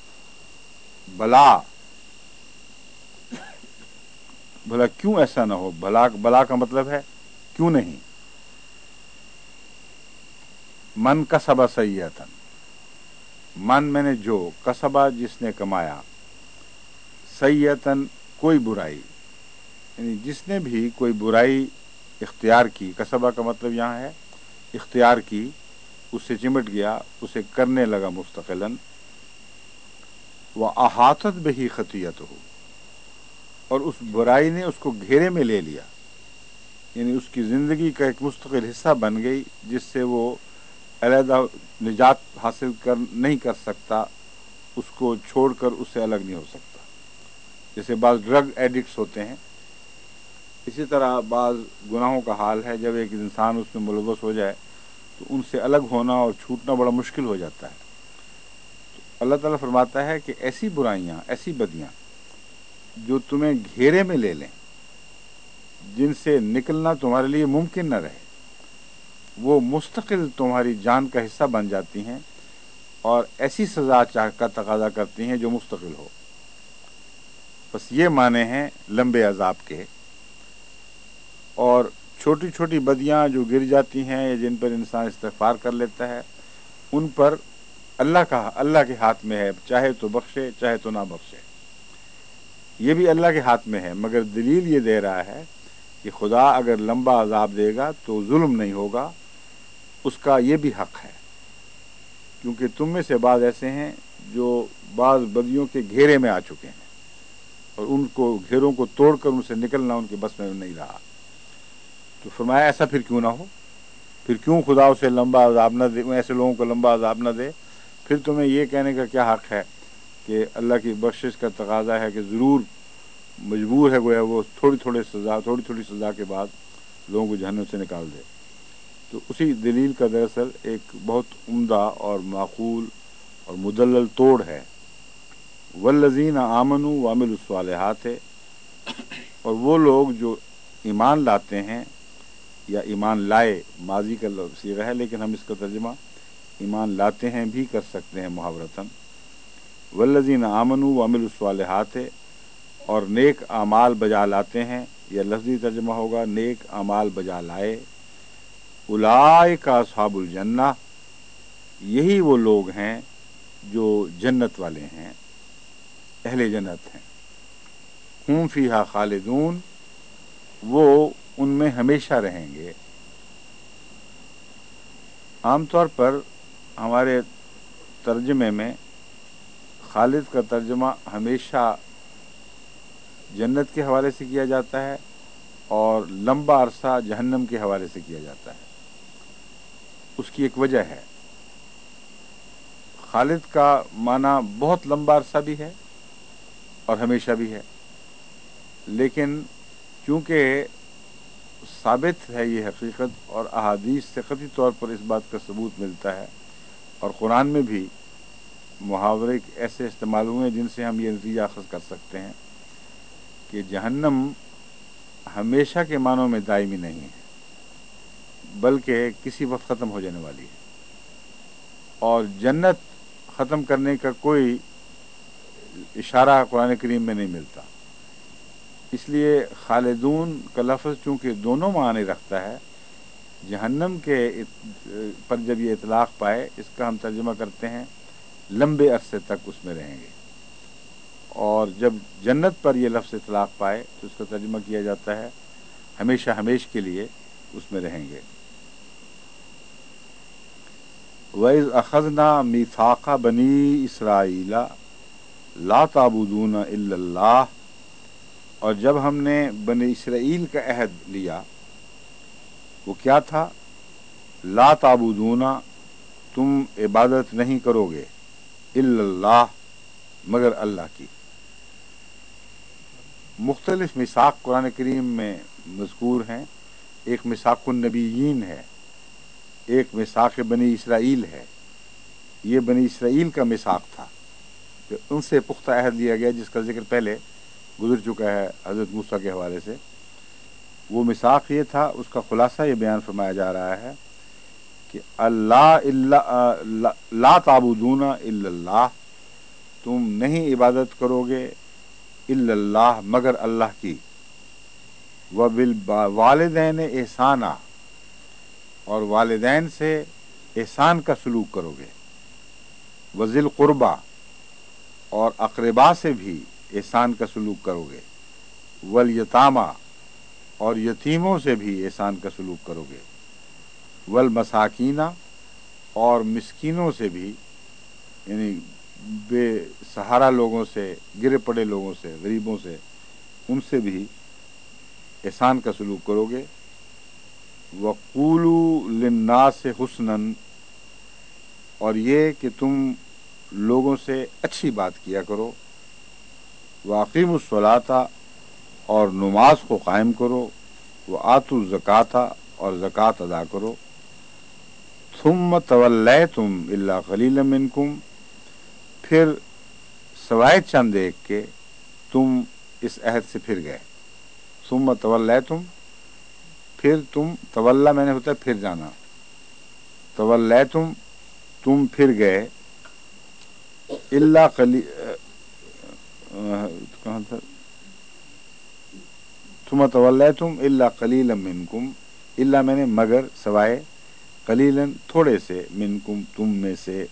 بھلا کیوں ایسا نہ ہو؟ بلا کا مطلب ہے کیوں نہیں۔ من کسب سیئۃ، من میں نے جو، کسبہ جس نے کمایا، سیئۃ کوئی برائی، یعنی جس نے بھی کوئی برائی اختیار کی، کسبہ کا مطلب یہاں ہے اختیار کی، اس سے چمٹ گیا، اسے کرنے لگا مستقلاً، وَأَحَاطَتْ بِهِ خَطِیَّتُهُ، اور اس برائی نے اس کو گھیرے میں لے لیا، یعنی اس کی زندگی کا ایک مستقل حصہ بن گئی جس سے وہ علیحدہ نجات حاصل نہیں کر سکتا، اس کو چھوڑ کر اس سے الگ نہیں ہو سکتا۔ جیسے بعض ڈرگ ایڈکٹس ہوتے ہیں، اسی طرح بعض گناہوں کا حال ہے، جب ایک انسان اس میں ملوث ہو جائے تو ان سے الگ ہونا اور چھوٹنا بڑا مشکل ہو جاتا ہے۔ تو اللہ تعالیٰ فرماتا ہے کہ ایسی برائیاں، ایسی بدیاں جو تمہیں گھیرے میں لے لیں، جن سے نکلنا تمہارے لیے ممکن نہ رہے، وہ مستقل تمہاری جان کا حصہ بن جاتی ہیں اور ایسی سزا کا تقاضا کرتی ہیں جو مستقل ہو۔ بس یہ معنی ہیں لمبے عذاب کے۔ اور چھوٹی چھوٹی بدیاں جو گر جاتی ہیں یا جن پر انسان استغفار کر لیتا ہے، ان پر اللہ کے ہاتھ میں ہے، چاہے تو بخشے چاہے تو نہ بخشے، یہ بھی اللہ کے ہاتھ میں ہے۔ مگر دلیل یہ دے رہا ہے کہ خدا اگر لمبا عذاب دے گا تو ظلم نہیں ہوگا، اس کا یہ بھی حق ہے، کیونکہ تم میں سے بعض ایسے ہیں جو بعض بدیوں کے گھیرے میں آ چکے ہیں، اور ان کو گھیروں کو توڑ کر ان سے نکلنا ان کے بس میں نہیں رہا۔ تو فرمایا ایسا پھر کیوں نہ ہو، پھر کیوں خدا اسے لمبا عذاب نہ دے، ایسے لوگوں کو لمبا عذاب نہ دے؟ پھر تمہیں یہ کہنے کا کیا حق ہے کہ اللہ کی بخشش کا تقاضا ہے کہ ضرور مجبور ہے گویا وہ تھوڑی تھوڑی سزا کے بعد لوگوں کو جہنم سے نکال دے۔ تو اسی دلیل کا دراصل ایک بہت عمدہ اور معقول اور مدلل توڑ ہے۔ والذین آمنوا وعملوا الصالحات، اور وہ لوگ جو ایمان لاتے ہیں یا ایمان لائے، ماضی کا صیغہ ہے لیکن ہم اس کا ترجمہ ایمان لاتے ہیں بھی کر سکتے ہیں محاورتاً۔ والذین آمنوا وعملوا الصالحات، اور نیک اعمال بجا لاتے ہیں، یا لفظی ترجمہ ہوگا نیک اعمال بجا لائے۔ اولئک اصحاب الجنہ، یہی وہ لوگ ہیں جو جنت والے ہیں، اہل جنت ہیں۔ ہم فیہا خالدون، وہ ان میں ہمیشہ رہیں گے۔ عام طور پر ہمارے ترجمے میں خالد کا ترجمہ ہمیشہ جنت کے حوالے سے کیا جاتا ہے اور لمبا عرصہ جہنم کے حوالے سے کیا جاتا ہے۔ اس کی ایک وجہ ہے، خالد کا معنی بہت لمبا عرصہ بھی ہے اور ہمیشہ بھی ہے، لیکن چونکہ ثابت ہے یہ حقیقت اور احادیث سے قطعی طور پر اس بات کا ثبوت ملتا ہے، اور قرآن میں بھی محاورے ایسے استعمال ہوئے جن سے ہم یہ نتیجہ اخذ کر سکتے ہیں کہ جہنم ہمیشہ کے معنوں میں دائمی نہیں ہے، بلکہ کسی وقت ختم ہو جانے والی ہے، اور جنت ختم کرنے کا کوئی اشارہ قرآن کریم میں نہیں ملتا۔ اس لیے خالدون کا لفظ چونکہ دونوں معنی رکھتا ہے، جہنم کے پر جب یہ اطلاق پائے اس کا ہم ترجمہ کرتے ہیں لمبے عرصے تک اس میں رہیں گے، اور جب جنت پر یہ لفظ اطلاق پائے تو اس کا ترجمہ کیا جاتا ہے ہمیشہ ہمیش کے لیے اس میں رہیں گے۔ وَإِذْ أَخَذْنَا مِيثَاقَ بَنِي إِسْرَائِيلَ لَا تَعْبُدُونَ إِلَّا اللَّهَ، اور جب ہم نے بنی اسرائیل کا عہد لیا، وہ کیا تھا؟ لا تعبدون، تم عبادت نہیں کرو گے، الا اللہ، مگر اللہ کی۔ مختلف میثاق قرآن کریم میں مذکور ہیں، ایک میثاق النبیین ہے، ایک میثاق بنی اسرائیل ہے۔ یہ بنی اسرائیل کا میثاق تھا کہ ان سے پختہ عہد لیا گیا، جس کا ذکر پہلے گزر چکا ہے حضرت موسیٰ کے حوالے سے۔ وہ میثاق یہ تھا، اس کا خلاصہ یہ بیان فرمایا جا رہا ہے کہ لا تعبدون الا اللہ، تم نہیں عبادت کرو گے الا اللہ، مگر اللہ کی۔ وبالوالدین احسانا، اور والدین سے احسان کا سلوک کرو گے۔ وذی القربیٰ، اور اقربا سے بھی احسان کا سلوک کرو گے۔ والیتامیٰ، اور یتیموں سے بھی احسان کا سلوک کرو گے۔ والمساکین، اور مسکینوں سے بھی، یعنی بے سہارا لوگوں سے، گرے پڑے لوگوں سے، غریبوں سے، ان سے بھی احسان کا سلوک کرو گے۔ وَقُولُوا لِلنَّاسِ حُسْنًا، اور یہ کہ تم لوگوں سے اچھی بات کیا کرو۔ وَأَقِیمُوا الصَّلَاةَ، اور نماز کو قائم کرو۔ وَآتُوا الزَّکَاةَ، اور زکوٰۃ ادا کرو۔ ثُمَّ تَوَلَّیْتُمْ إِلَّا قَلِیلًا مِنْکُمْ، پھر سوائے چند ایک کے تم اس عہد سے پھر گئے۔ ثُمَّ تَوَلَّیْتُمْ، پھر تم، تولا میں نے ہوتا ہے پھر جانا، تولیتم تم پھر گئے، الا کہاں تھا؟ ثم تولیتم الا قلیلا منکم، الا میں نے مگر، سوائے، قلیلا تھوڑے سے، منکم تم میں سے،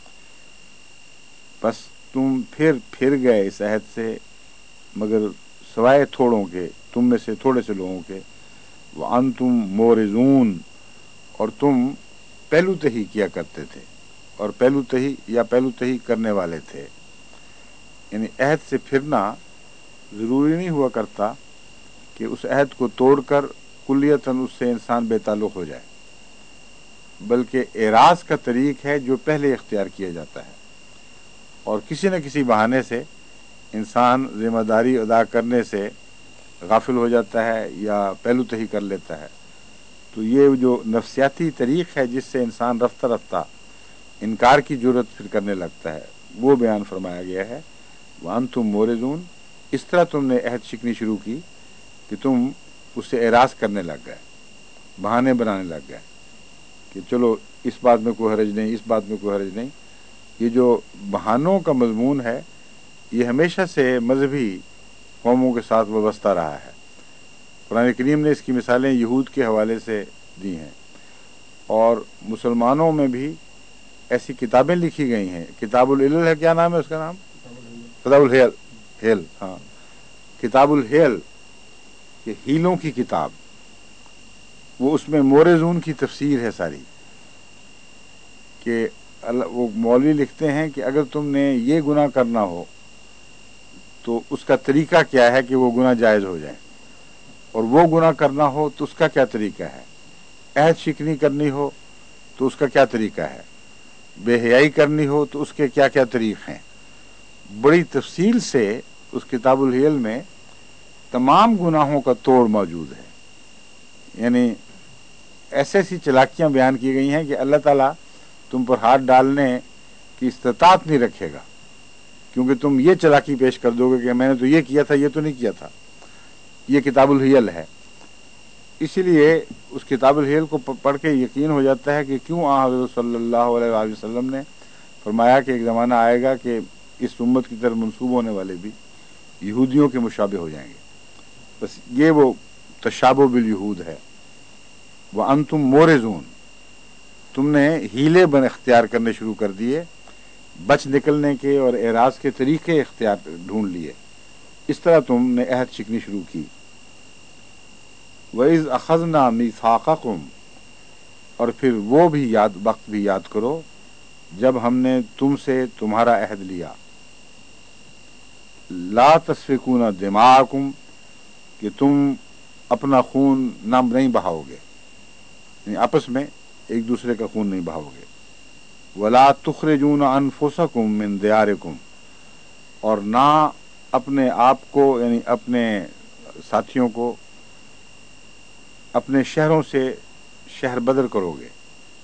بس تم پھر گئے اس عہد سے، مگر سوائے تھوڑوں کے، تم میں سے تھوڑے سے لوگوں کے۔ وَأَنْتُمْ مُورِزُونَ، اور تم پہلو تہی کیا کرتے تھے، اور پہلو تہی کرنے والے تھے۔ یعنی عہد سے پھرنا ضروری نہیں ہوا کرتا کہ اس عہد کو توڑ کر کلیتاً اس سے انسان بے تعلق ہو جائے، بلکہ اعراض کا طریق ہے جو پہلے اختیار کیا جاتا ہے، اور کسی نہ کسی بہانے سے انسان ذمہ داری ادا کرنے سے غافل ہو جاتا ہے یا پہلو تہی کر لیتا ہے۔ تو یہ جو نفسیاتی طریق ہے جس سے انسان رفتہ رفتہ انکار کی جرت پھر کرنے لگتا ہے، وہ بیان فرمایا گیا ہے۔ وَأَنْتُمْ مُورِزُونَ، اس طرح تم نے عہد شکنی شروع کی کہ تم اس سے اعراض کرنے لگ گئے، بہانے بنانے لگ گئے کہ چلو اس بات میں کوئی حرج نہیں، اس بات میں کوئی حرج نہیں۔ یہ جو بہانوں کا مضمون ہے یہ ہمیشہ سے مذہبی قوموں کے ساتھ وابستہ رہا ہے۔ قرآن کریم نے اس کی مثالیں یہود کے حوالے سے دی ہیں، اور مسلمانوں میں بھی ایسی کتابیں لکھی گئی ہیں۔ کتاب العلل ہے، کیا نام ہے اس کا نام؟ کتاب الحیل، ہاں، کتاب الحیل، یہ ہیلوں کی کتاب، وہ اس میں مورزون کی تفسیر ہے ساری، کہ وہ مولوی لکھتے ہیں کہ اگر تم نے یہ گناہ کرنا ہو تو اس کا طریقہ کیا ہے کہ وہ گناہ جائز ہو جائے، اور وہ گناہ کرنا ہو تو اس کا کیا طریقہ ہے، عہد شکنی کرنی ہو تو اس کا کیا طریقہ ہے، بے حیائی کرنی ہو تو اس کے کیا کیا طریق ہیں۔ بڑی تفصیل سے اس کتاب الحیل میں تمام گناہوں کا توڑ موجود ہے، یعنی ایسی چلاکیاں بیان کی گئی ہیں کہ اللہ تعالیٰ تم پر ہاتھ ڈالنے کی استطاعت نہیں رکھے گا، کیونکہ تم یہ چلاکی پیش کر دو گے کہ میں نے تو یہ کیا تھا، یہ تو نہیں کیا تھا. یہ کتاب الحیل ہے. اسی لیے اس کتاب الحیل کو پڑھ کے یقین ہو جاتا ہے کہ کیوں حضرت صلی اللہ علیہ وآلہ وسلم نے فرمایا کہ ایک زمانہ آئے گا کہ اس امت کی طرف منسوب ہونے والے بھی یہودیوں کے مشابہ ہو جائیں گے. بس یہ وہ تشابہ بالیہود ہے. وَأَنْتُمْ مورزون، تم نے ہیلے بن اختیار کرنے شروع کر دیے، بچ نکلنے کے اور اعراض کے طریقے اختیار ڈھونڈ لیے. اس طرح تم نے عہد شکنی شروع کی. وَإِذْ أَخَذْنَا مِيثَاقَكُمْ، اور پھر وہ بھی وقت بھی یاد کرو جب ہم نے تم سے تمہارا عہد لیا. لا تسفکون دماءکم، کہ تم اپنا خون نہیں بہاؤ گے، یعنی آپس میں ایک دوسرے کا خون نہیں بہاؤ گے. ولا تخرجون انفسکم من دیارکم، اور نہ اپنے آپ کو یعنی اپنے ساتھیوں کو اپنے شہروں سے شہر بدر کرو گے.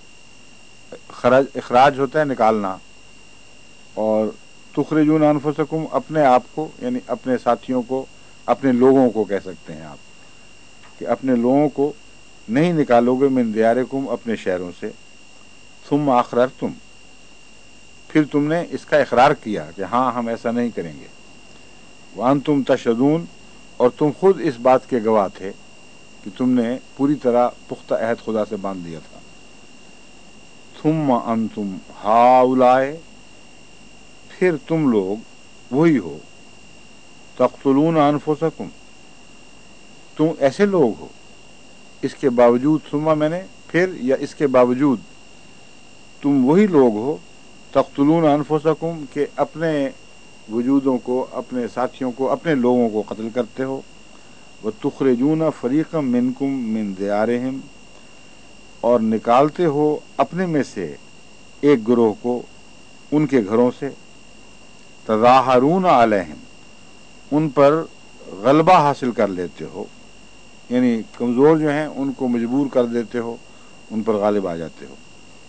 اخراج ہوتا ہے نکالنا، اور تخرجون انفسکم اپنے آپ کو یعنی اپنے ساتھیوں کو، اپنے لوگوں کو کہہ سکتے ہیں آپ، کہ اپنے لوگوں کو نہیں نکالو گے من دیارکم اپنے شہروں سے. ثم اقررتم، پھر تم نے اس کا اقرار کیا کہ ہاں ہم ایسا نہیں کریں گے. وانتم تشہدون، اور تم خود اس بات کے گواہ تھے کہ تم نے پوری طرح پختہ عہد خدا سے باندھ دیا تھا. ثم انتم ہؤلاء، پھر تم لوگ وہی ہو، تقتلون انفسکم، تم ایسے لوگ ہو، اس کے باوجود ثم میں نے پھر یا اس کے باوجود تم وہی لوگ ہو، تقتلون انفسکم، کہ اپنے وجودوں کو، اپنے ساتھیوں کو، اپنے لوگوں کو قتل کرتے ہو. وتخرجون فریقا منکم من دیارہم، اور نکالتے ہو اپنے میں سے ایک گروہ کو ان کے گھروں سے. تظاہرون علیہم، ان پر غلبہ حاصل کر لیتے ہو، یعنی کمزور جو ہیں ان کو مجبور کر دیتے ہو، ان پر غالب آ جاتے ہو.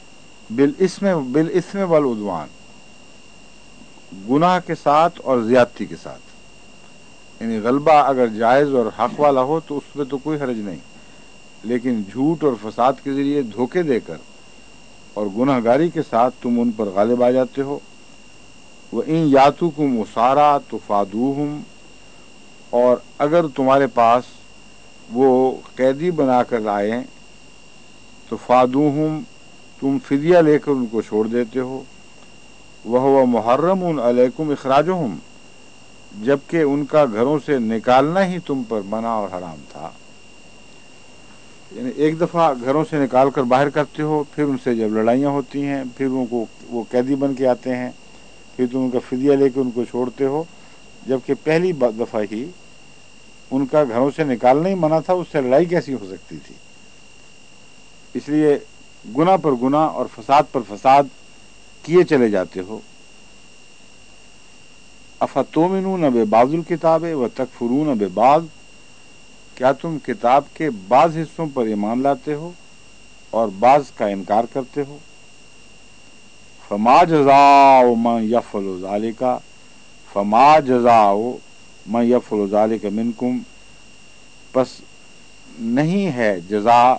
بالاسم والعدوان، گناہ کے ساتھ اور زیادتی کے ساتھ. یعنی غلبہ اگر جائز اور حق والا ہو تو اس میں تو کوئی حرج نہیں، لیکن جھوٹ اور فساد کے ذریعے دھوکے دے کر اور گناہ گاری کے ساتھ تم ان پر غالب آ جاتے ہو. وَإِن يَأْتُوكُمْ أُسَارَىٰ تُفَادُوهُمْ، اور اگر تمہارے پاس وہ قیدی بنا کر آئیں تفادوہم، تم فدیہ لے کر ان کو چھوڑ دیتے ہو. وَهُوَ مُحَرَّمٌ عَلَيْكُمْ إِخْرَاجُهُمْ، جبکہ ان کا گھروں سے نکالنا ہی تم پر منع اور حرام تھا. یعنی ایک دفعہ گھروں سے نکال کر باہر کرتے ہو، پھر ان سے جب لڑائیاں ہوتی ہیں پھر ان کو وہ قیدی بن کے آتے ہیں، پھر تم ان کا فدیہ لے کے ان کو چھوڑتے ہو، جبکہ پہلی دفعہ ہی ان کا گھروں سے نکالنا ہی منع تھا، اس سے لڑائی کیسی ہو سکتی تھی. اس لیے گناہ پر گناہ اور فساد پر فساد کیے چلے جاتے ہو. افتؤمنون ببعض الکتاب وتکفرون ببعض، کیا تم کتاب کے بعض حصوں پر ایمان لاتے ہو اور بعض کا انکار کرتے ہو. فما جزاء من یفعل ذلک، فما جزاء من یفعل ذلک منکم، پس نہیں ہے جزا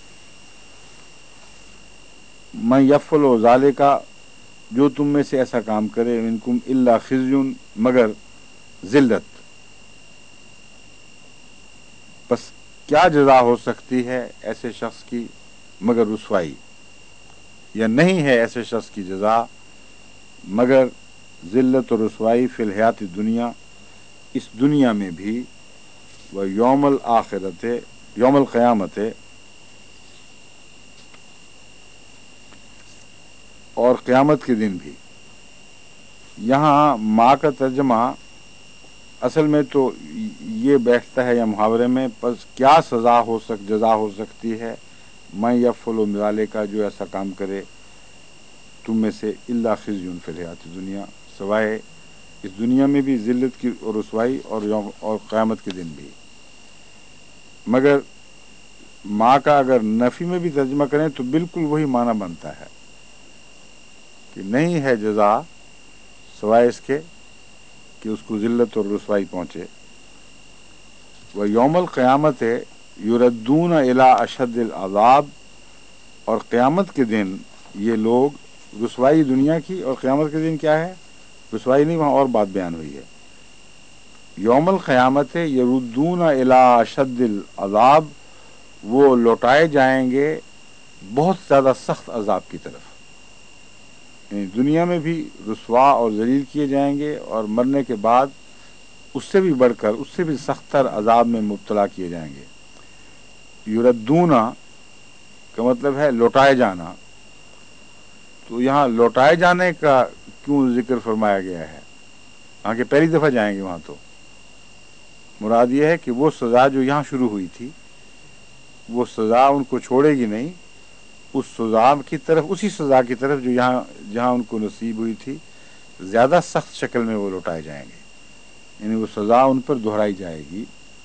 من یفعل ذلک، جو تم میں سے ایسا کام کرے، منکم الا خزی، مگر ذلت. پس کیا جزا ہو سکتی ہے ایسے شخص کی مگر رسوائی، یا نہیں ہے ایسے شخص کی جزا مگر ذلت اور رسوائی فی الحیات دنیا، اس دنیا میں بھی، و یوم الآخرت، یوم القیامت، اور قیامت کے دن بھی. یہاں ماں کا ترجمہ اصل میں تو یہ بیٹھتا ہے یا محاورے میں، پس کیا جزا ہو سکتی ہے میں یفعل ذلک، جو ایسا کام کرے تم میں سے، الا خزی فی الحیات دنیا، سوائے اس دنیا میں بھی ذلت کی اور رسوائی، اور قیامت کے دن بھی. مگر ماں کا اگر نفی میں بھی ترجمہ کریں تو بالکل وہی معنی بنتا ہے کہ نہیں ہے جزا سوائے اس کے کہ اس کو ذلت اور رسوائی پہنچے. وہ یوم القیامت یردون الی اشد العذاب، اور قیامت کے دن یہ لوگ رسوائی دنیا کی، اور قیامت کے دن کیا ہے؟ رسوائی نہیں، وہاں اور بات بیان ہوئی ہے. یوم القیامت یردون الی اشد العذاب، وہ لوٹائے جائیں گے بہت زیادہ سخت عذاب کی طرف. یعنی دنیا میں بھی رسوا اور ذلیل کیے جائیں گے، اور مرنے کے بعد اس سے بھی بڑھ کر، اس سے بھی سختر عذاب میں مبتلا کیے جائیں گے. یردون کا مطلب ہے لوٹائے جانا. تو یہاں لوٹائے جانے کا کیوں ذکر فرمایا گیا ہے؟ ہاں کہ پہلی دفعہ جائیں گے وہاں. تو مراد یہ ہے کہ وہ سزا جو یہاں شروع ہوئی تھی، وہ سزا ان کو چھوڑے گی نہیں. اس سزا کی طرف، اسی سزا کی طرف جو جہاں ان کو نصیب ہوئی تھی، زیادہ سخت شکل میں وہ لوٹائے جائیں گے. یعنی وہ سزا ان پر دہرائی جائے گی.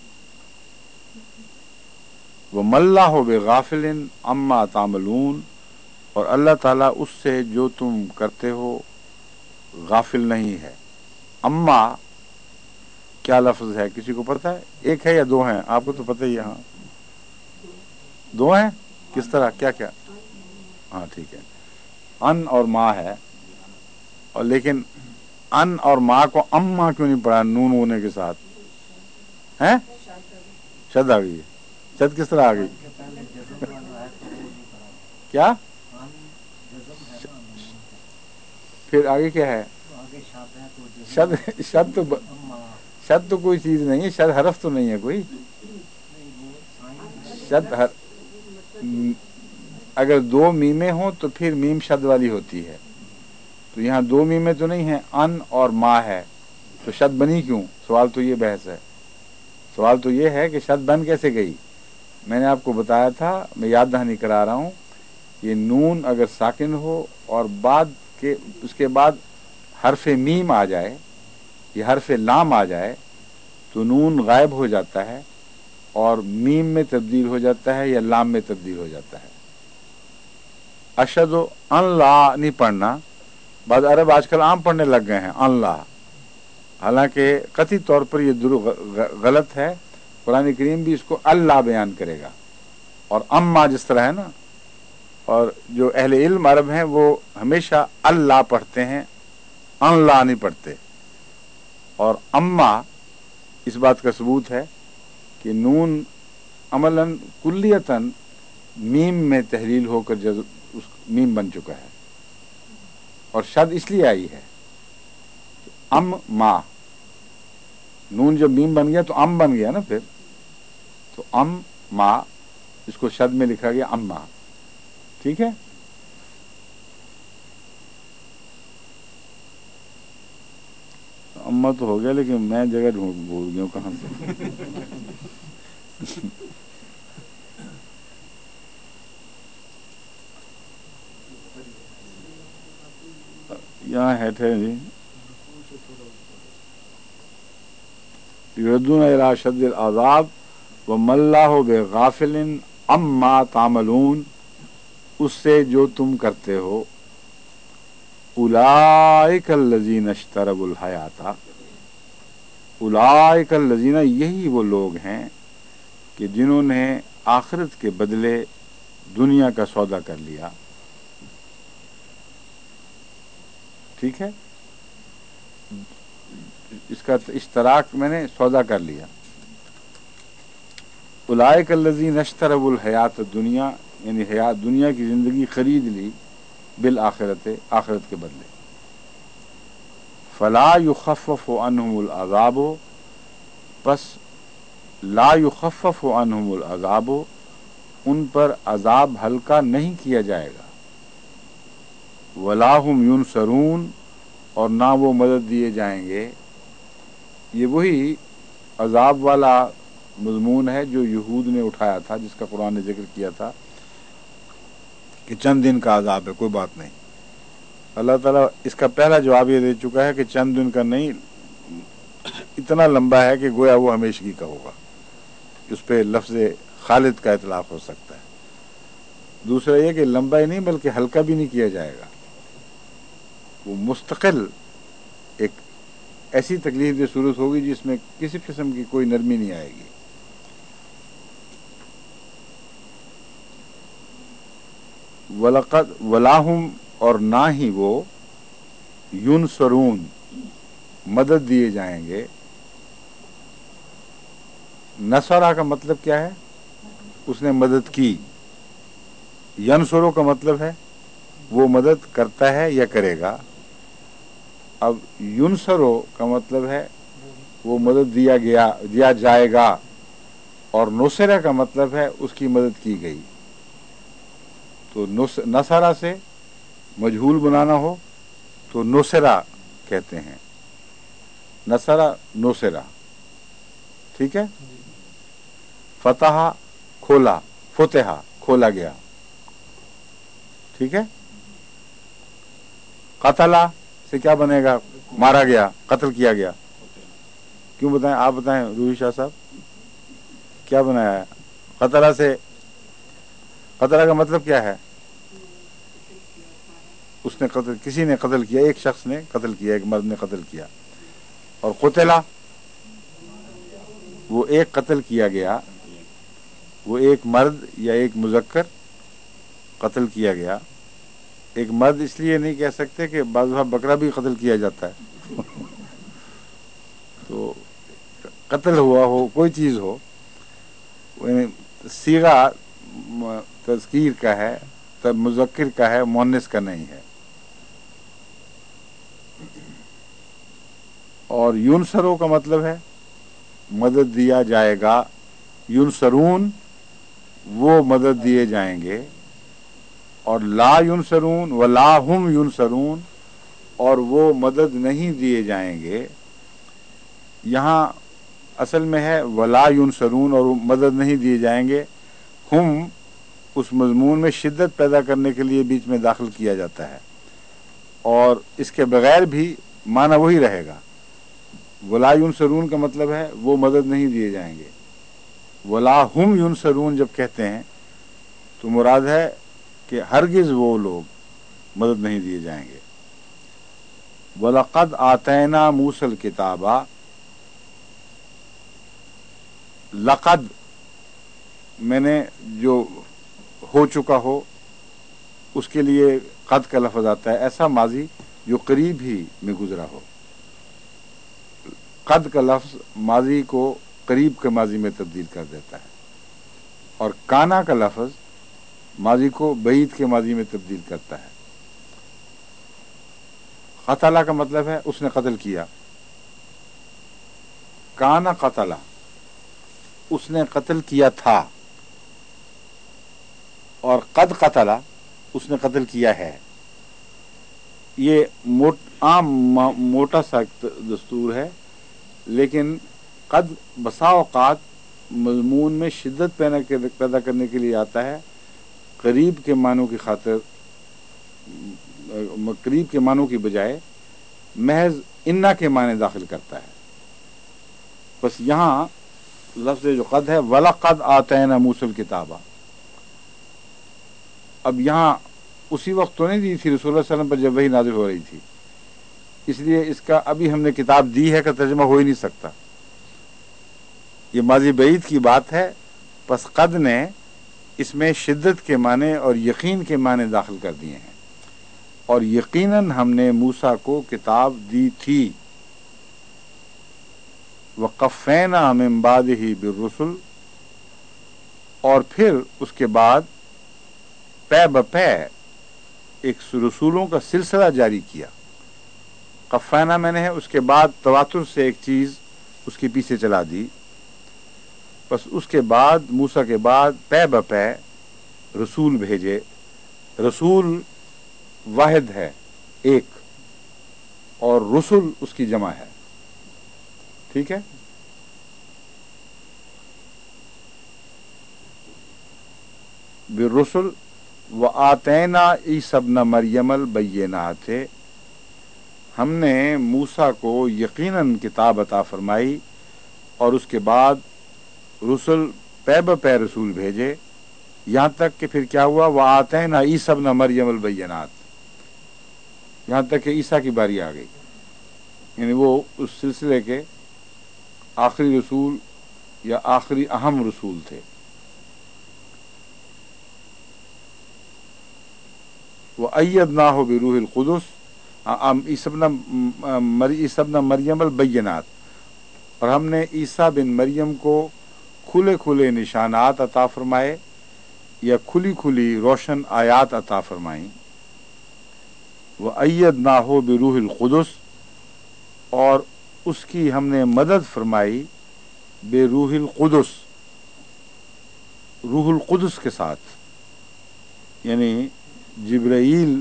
وَمَا اللَّهُ بِغَافِلٍ عَمَّا تَعْمَلُونَ، اور اللہ تعالیٰ اس سے جو تم کرتے ہو غافل نہیں ہے. اما کیا لفظ ہے؟ کسی کو پتہ ہے؟ ایک ہے یا دو ہیں؟ آپ کو تو پتہ ہی ہے. ہاں دو ہیں. کس طرح؟ کیا کیا؟ ہاں ٹھیک ہے. ان اور ما ہے، اور لیکن ان اور ما کو اما کیوں نہیں پڑھا نون ہونے کے ساتھ؟ ہیں شد آ گئی ہے. شد کس طرح آ گئی؟ کیا پھر آگے کیا ہے؟ شد تو کوئی چیز نہیں ہے. شد حرف تو نہیں ہے کوئی. شد اگر دو میمیں ہوں تو پھر میم شد والی ہوتی ہے. تو یہاں دو میمیں تو نہیں ہیں، ان اور ما ہے، تو شد بنی کیوں؟ سوال تو یہ بحث ہے. سوال تو یہ ہے کہ شد بن کیسے گئی؟ میں نے آپ کو بتایا تھا، میں یاد دہانی کرا رہا ہوں. یہ نون اگر ساکن ہو اور اس کے بعد حرف میم آ جائے یا حرف لام آ جائے تو نون غائب ہو جاتا ہے اور میم میں تبدیل ہو جاتا ہے یا لام میں تبدیل ہو جاتا ہے. اشد و ان لا نہیں پڑھنا. بعض عرب آج کل عام پڑھنے لگ گئے ہیں ان لا، حالانکہ قطعی طور پر یہ غلط ہے. قرآن کریم بھی اس کو اللہ بیان کرے گا. اور اما جس طرح ہے نا، اور جو اہل علم عرب ہیں وہ ہمیشہ اللہ پڑھتے ہیں، ان لا نہیں پڑھتے. اور اما اس بات کا ثبوت ہے کہ نون عملاً کلیتاً میم میں تحلیل ہو کر اس میم بن چکا ہے. اور شد اس لیے آئی ہے ام ما، نون جب میم بن گیا تو ام بن گیا نا. پھر تو ام ما، اس کو شد میں لکھا گیا اما. ٹھیک ہے. اما تو ہو گیا، لیکن میں جگہ بھول گیا ہوں کہاں سے. یہاں ہے تھے جی، یردون الی اشد العذاب وما اللہ بغافل عما تعملون، اس سے جو تم کرتے ہو. اولئک الذین اشتروا الحیات، اولئک الذین، یہی وہ لوگ ہیں کہ جنہوں نے آخرت کے بدلے دنیا کا سودا کر لیا. ٹھیک ہے، اس کا اشتراک میں نے سودا کر لیا. اولئک الذین اشتروا الحیات الدنیا، یعنی حیات دنیا کی زندگی خرید لی بالآخرت، آخرت کے بدلے. فلا یخفف عنہم العذاب، پس لا یخفف عنہم العذاب، ان پر عذاب ہلکا نہیں کیا جائے گا. ولا هم ینصرون، اور نہ وہ مدد دیے جائیں گے. یہ وہی عذاب والا مضمون ہے جو یہود نے اٹھایا تھا، جس کا قرآن نے ذکر کیا تھا کہ چند دن کا عذاب ہے، کوئی بات نہیں. اللہ تعالیٰ اس کا پہلا جواب یہ دے چکا ہے کہ چند دن کا نہیں، اتنا لمبا ہے کہ گویا وہ ہمیشگی کا ہوگا. اس پہ لفظ خالد کا اطلاق ہو سکتا ہے. دوسرا یہ کہ لمبا ہی نہیں بلکہ ہلکا بھی نہیں کیا جائے گا. وہ مستقل ایک ایسی تکلیف دہ صورت ہوگی جس میں کسی قسم کی کوئی نرمی نہیں آئے گی. وَلَقَدْ وَلَاهُمْ اور نہ ہی وہ يُنصَرُونَ مدد دیے جائیں گے. نصرہ کا مطلب کیا ہے؟ اس نے مدد کی. ینصرو کا مطلب ہے وہ مدد کرتا ہے یا کرے گا. اب ینصرو کا مطلب ہے وہ مدد دیا جائے گا، اور نصرہ کا مطلب ہے اس کی مدد کی گئی. تو نصرہ سے مجہول بنانا ہو تو نصرہ کہتے ہیں. نصرہ نصرہ، ٹھیک ہے. فتح کھولا، فتح کھولا گیا، ٹھیک ہے. قتلہ سے کیا بنے گا؟ مارا گیا، قتل کیا گیا. کیوں بتائیں؟ آپ بتائیں روحی شاہ صاحب، کیا بنایا ہے قتلہ سے؟ قتلہ کا مطلب کیا ہے؟ اس نے قتل، کسی نے قتل کیا، ایک شخص نے قتل کیا، ایک مرد نے قتل کیا. اور قتلہ وہ ایک قتل کیا گیا، وہ ایک مرد یا ایک مذکر قتل کیا گیا. ایک مرد اس لیے نہیں کہہ سکتے کہ بعض دفعہ بکرا بھی قتل کیا جاتا ہے. تو قتل ہوا ہو، کوئی چیز ہو، صیغہ تذکیر کا ہے، تب مذکر کا ہے، مؤنث کا نہیں ہے. اور ینصرو کا مطلب ہے مدد دیا جائے گا. ینصرون وہ مدد دیے جائیں گے. اور لا ینصرون ولا ہم ینصرون اور وہ مدد نہیں دیے جائیں گے. یہاں اصل میں ہے ولا ینصرون اور مدد نہیں دیے جائیں گے. ہم اس مضمون میں شدت پیدا کرنے کے لیے بیچ میں داخل کیا جاتا ہے، اور اس کے بغیر بھی معنی وہی رہے گا. ولا ینصرون کا مطلب ہے وہ مدد نہیں دیے جائیں گے. ولا ہم ینصرون جب کہتے ہیں تو مراد ہے کہ ہرگز وہ لوگ مدد نہیں دیے جائیں گے. وَلَقَدْ آتَيْنَا مُوسَى الْكِتَابَ، لقد میں نے جو ہو چکا ہو اس کے لیے قد کا لفظ آتا ہے، ایسا ماضی جو قریب ہی میں گزرا ہو. قد کا لفظ ماضی کو قریب کے ماضی میں تبدیل کر دیتا ہے، اور کانا کا لفظ ماضی کو بعید کے ماضی میں تبدیل کرتا ہے. قتلہ کا مطلب ہے اس نے قتل کیا. کانا قتلہ اس نے قتل کیا تھا، اور قد قتلہ اس نے قتل کیا ہے. یہ عام موٹا سا دستور ہے، لیکن قد بسا اوقات مضمون میں شدت پیدا کرنے کے لیے آتا ہے. قریب کے معنوں کی خاطر، قریب کے معنوں کی بجائے محض انا کے معنی داخل کرتا ہے. بس یہاں لفظ جو قد ہے وَلَقَدْ آتَيْنَا مُوسَى الْكِتَابَ، اب یہاں اسی وقت تو نہیں دی تھی رسول اللہ صلی اللہ علیہ وسلم پر جب وحی نازل ہو رہی تھی، اس لیے اس کا ابھی ہم نے کتاب دی ہے کا ترجمہ ہو ہی نہیں سکتا. یہ ماضی بعید کی بات ہے. پس قد نے اس میں شدت کے معنی اور یقین کے معنی داخل کر دیے ہیں، اور یقیناً ہم نے موسیٰ کو کتاب دی تھی. وَقَفَّيْنَا مِن بَعْدِهِ بِالرُّسُلِ اور پھر اس کے بعد پے بپے ایک رسولوں کا سلسلہ جاری کیا. قفینا میں نے ہے اس کے بعد تواتر سے ایک چیز اس کے پیچھے چلا دی. بس اس کے بعد موسیٰ کے بعد پے بپے رسول بھیجے. رسول واحد ہے ایک، اور رسل اس کی جمع ہے، ٹھیک ہے. بالرسل وآتینا عیسی ابن مریم البینات، ہم نے موسیٰ کو یقیناً کتاب عطا فرمائی، اور اس کے بعد رسل پے بپے رسول بھیجے، یہاں تک کہ پھر کیا ہوا وآتینا عیسی ابن مریم البینات. یہاں تک کہ عیسیٰ کی باری آ گئی، یعنی وہ اس سلسلے کے آخری رسول یا آخری اہم رسول تھے۔ وَأَيَّدْنَاهُ بِرُوحِ الْقُدُسِ، عیسیٰ ابن مریم البینات، اور ہم نے عیسیٰ بن مریم کو کھلے کھلے نشانات عطا فرمائے یا کھلی کھلی روشن آیات عطا فرمائیں۔ وَأَيَّدْنَاهُ بِرُوحِ الْقُدُسِ، اور اس کی ہم نے مدد فرمائی بے روح القدس، روح القدس کے ساتھ، یعنی جبرائیل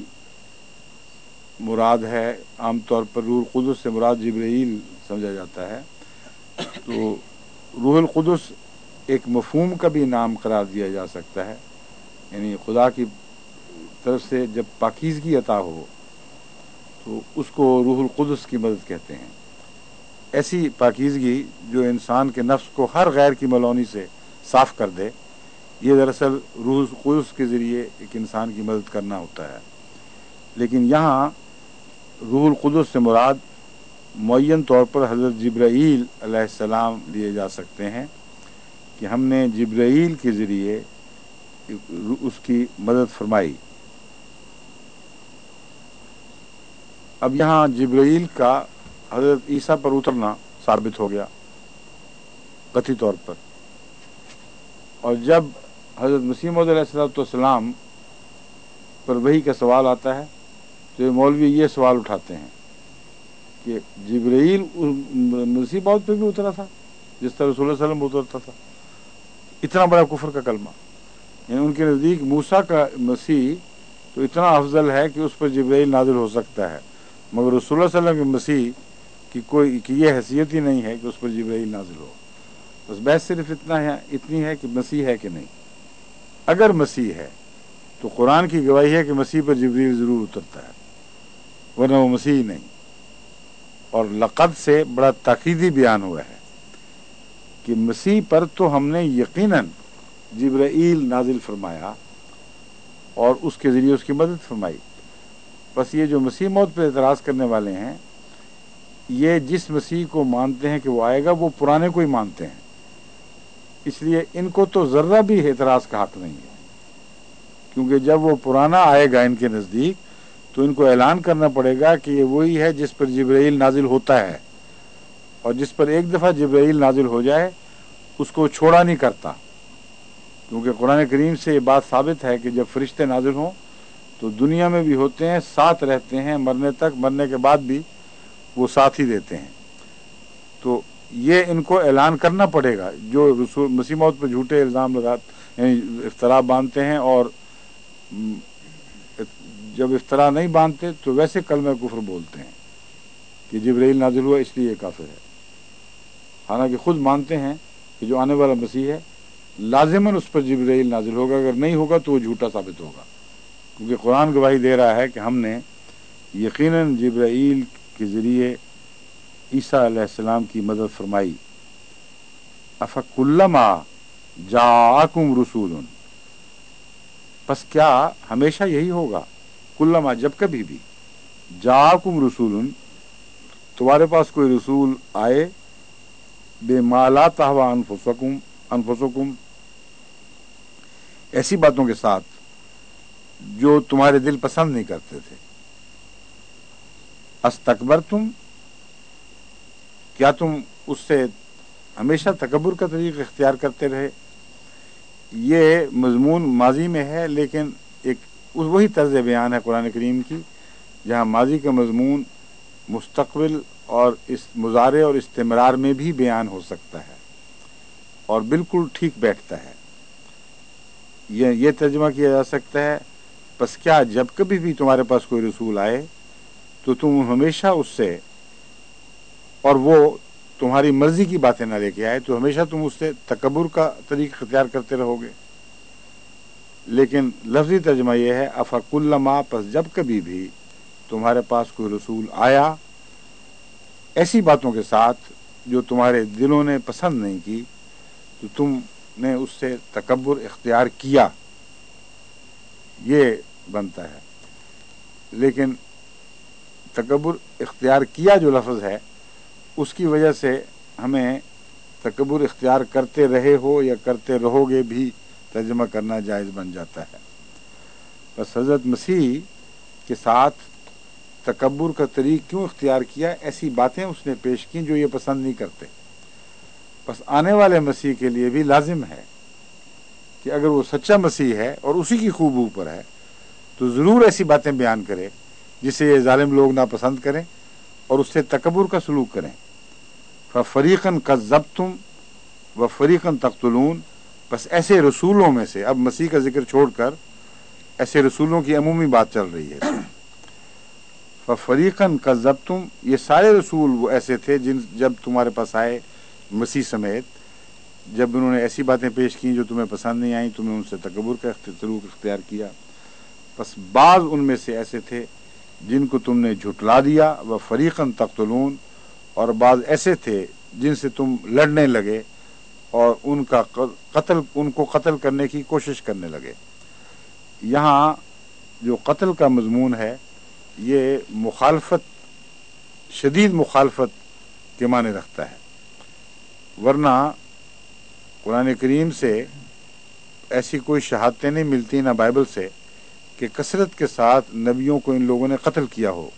مراد ہے، عام طور پر روح القدس سے مراد جبرائیل سمجھا جاتا ہے، تو روح القدس ایک مفہوم کا بھی نام قرار دیا جا سکتا ہے، یعنی خدا کی طرف سے جب پاکیزگی عطا ہو تو اس کو روح القدس کی مدد کہتے ہیں۔ ایسی پاکیزگی جو انسان کے نفس کو ہر غیر کی ملونی سے صاف کر دے، یہ دراصل روح القدس کے ذریعے ایک انسان کی مدد کرنا ہوتا ہے۔ لیکن یہاں روح القدس سے مراد معین طور پر حضرت جبرائیل علیہ السلام لیے جا سکتے ہیں کہ ہم نے جبرائیل کے ذریعے اس کی مدد فرمائی۔ اب یہاں جبرائیل کا حضرت عیسیٰ پر اترنا ثابت ہو گیا قطعی طور پر، اور جب حضرت مسیح موعود علیہ السلام پر وحی کا سوال آتا ہے تو یہ مولوی یہ سوال اٹھاتے ہیں کہ جبرائیل مسیح موعود پہ بھی اترا تھا جس طرح رسول اللہ صلی اللہ علیہ وسلم اترتا تھا، اتنا بڑا کفر کا کلمہ، یعنی ان کے نزدیک موسیٰ کا مسیح تو اتنا افضل ہے کہ اس پر جبرائیل نازل ہو سکتا ہے، مگر رسول اللہ صلی اللہ علیہ وسلم کے مسیح کی یہ حیثیت ہی نہیں ہے کہ اس پر جبرائیل نازل ہو۔ بس بحث صرف اتنی ہے کہ مسیح ہے کہ نہیں۔ اگر مسیح ہے تو قرآن کی گواہی ہے کہ مسیح پر جبرائیل ضرور اترتا ہے، ورنہ وہ مسیح نہیں۔ اور لقد سے بڑا تاکیدی بیان ہوا ہے کہ مسیح پر تو ہم نے یقیناً جبرائیل نازل فرمایا اور اس کے ذریعے اس کی مدد فرمائی۔ بس یہ جو مسیح موت پر اعتراض کرنے والے ہیں، یہ جس مسیح کو مانتے ہیں کہ وہ آئے گا وہ پرانے کو ہی مانتے ہیں، اس لیے ان کو تو ذرہ بھی اعتراض کا حق نہیں ہے، کیونکہ جب وہ پرانا آئے گا ان کے نزدیک تو ان کو اعلان کرنا پڑے گا کہ یہ وہی ہے جس پر جبرائیل نازل ہوتا ہے، اور جس پر ایک دفعہ جبرائیل نازل ہو جائے اس کو چھوڑا نہیں کرتا، کیونکہ قرآن کریم سے یہ بات ثابت ہے کہ جب فرشتے نازل ہوں تو دنیا میں بھی ہوتے ہیں، ساتھ رہتے ہیں مرنے تک، مرنے کے بعد بھی وہ ساتھ ہی دیتے ہیں۔ تو یہ ان کو اعلان کرنا پڑے گا، جو رسول مسیح موعود پر جھوٹے الزام یعنی افترا باندھتے ہیں، اور جب افترا نہیں باندھتے تو ویسے کلمہ کفر بولتے ہیں کہ جبرائیل نازل ہوا اس لیے یہ کافر ہے، حالانکہ خود مانتے ہیں کہ جو آنے والا مسیح ہے لازماً اس پر جبرائیل نازل ہوگا، اگر نہیں ہوگا تو وہ جھوٹا ثابت ہوگا، کیونکہ قرآن گواہی دے رہا ہے کہ ہم نے یقیناً جبرائیل کے ذریعے عیسیٰ علیہ السلام کی مدد فرمائی۔ افکلما جاءکم رسول، پس کیا ہمیشہ یہی ہوگا، کلما جب کبھی بھی، جاءکم رسول تمہارے پاس کوئی رسول آئے، بما لا تہوی انفسکم ایسی باتوں کے ساتھ جو تمہارے دل پسند نہیں کرتے تھے، استکبرتم، کیا تم اس سے ہمیشہ تکبر کا طریقہ اختیار کرتے رہے۔ یہ مضمون ماضی میں ہے، لیکن ایک وہی طرز بیان ہے قرآن کریم کی جہاں ماضی کا مضمون مستقبل اور اس مضارع اور استمرار میں بھی بیان ہو سکتا ہے اور بالکل ٹھیک بیٹھتا ہے۔ یہ ترجمہ کیا جا سکتا ہے، پس کیا جب کبھی بھی تمہارے پاس کوئی رسول آئے تو تم ہمیشہ اس سے، اور وہ تمہاری مرضی کی باتیں نہ لے کے آئے تو ہمیشہ تم اس سے تکبر کا طریقہ اختیار کرتے رہو گے۔ لیکن لفظی ترجمہ یہ ہے افکلما، پس جب کبھی بھی تمہارے پاس کوئی رسول آیا ایسی باتوں کے ساتھ جو تمہارے دلوں نے پسند نہیں کی تو تم نے اس سے تکبر اختیار کیا، یہ بنتا ہے۔ لیکن تکبر اختیار کیا جو لفظ ہے اس کی وجہ سے ہمیں تکبر اختیار کرتے رہے ہو یا کرتے رہو گے بھی ترجمہ کرنا جائز بن جاتا ہے۔ بس حضرت مسیح کے ساتھ تکبر کا طریق کیوں اختیار کیا؟ ایسی باتیں اس نے پیش کی جو یہ پسند نہیں کرتے۔ بس آنے والے مسیح کے لیے بھی لازم ہے کہ اگر وہ سچا مسیح ہے اور اسی کی خوبو پر ہے تو ضرور ایسی باتیں بیان کرے جسے یہ ظالم لوگ ناپسند کریں اور اس سے تکبر کا سلوک کریں۔ فَفَرِيقًا كَذَّبْتُمْ وَفَرِيقًا تَقْتُلُونَ، بس ایسے رسولوں میں سے، اب مسیح کا ذکر چھوڑ کر ایسے رسولوں کی عمومی بات چل رہی ہے۔ فَفَرِيقًا كَذَّبْتُمْ، یہ سارے رسول وہ ایسے تھے جب تمہارے پاس آئے مسیح سمیت، جب انہوں نے ایسی باتیں پیش کی جو تمہیں پسند نہیں آئیں، تم نے ان سے تکبر کا سلوک اختیار کیا۔ بس بعض ان میں سے ایسے تھے جن کو تم نے جھٹلا دیا، وَفَرِيقًا تَقْتُلُونَ، اور بعض ایسے تھے جن سے تم لڑنے لگے اور ان کو قتل کرنے کی کوشش کرنے لگے۔ یہاں جو قتل کا مضمون ہے یہ مخالفت، شدید مخالفت کے معنی رکھتا ہے، ورنہ قرآن کریم سے ایسی کوئی شہادتیں نہیں ملتی نہ بائبل سے کہ کثرت کے ساتھ نبیوں کو ان لوگوں نے قتل کیا ہو۔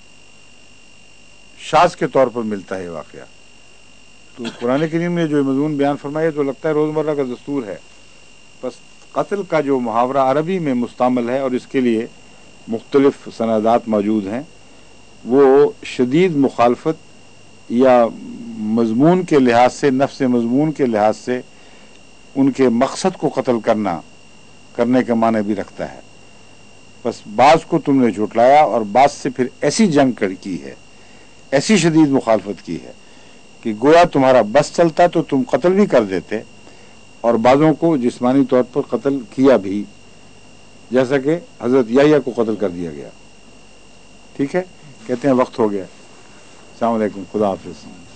شاذ کے طور پر ملتا ہے واقعہ۔ تو قرآن کریم نے جو مضمون بیان فرمایا تو لگتا ہے روزمرہ کا دستور ہے۔ بس قتل کا جو محاورہ عربی میں مستعمل ہے اور اس کے لیے مختلف سندات موجود ہیں، وہ شدید مخالفت یا مضمون کے لحاظ سے، نفس مضمون کے لحاظ سے ان کے مقصد کو قتل کرنے کا معنی بھی رکھتا ہے۔ بس بعض کو تم نے جھٹلایا اور بعض سے پھر ایسی جنگ کی ہے، ایسی شدید مخالفت کی ہے کہ گویا تمہارا بس چلتا تو تم قتل بھی کر دیتے، اور بعضوں کو جسمانی طور پر قتل کیا بھی، جیسا کہ حضرت یحییٰ کو قتل کر دیا گیا۔ ٹھیک ہے، کہتے ہیں وقت ہو گیا۔ السلام علیکم، خدا حافظ۔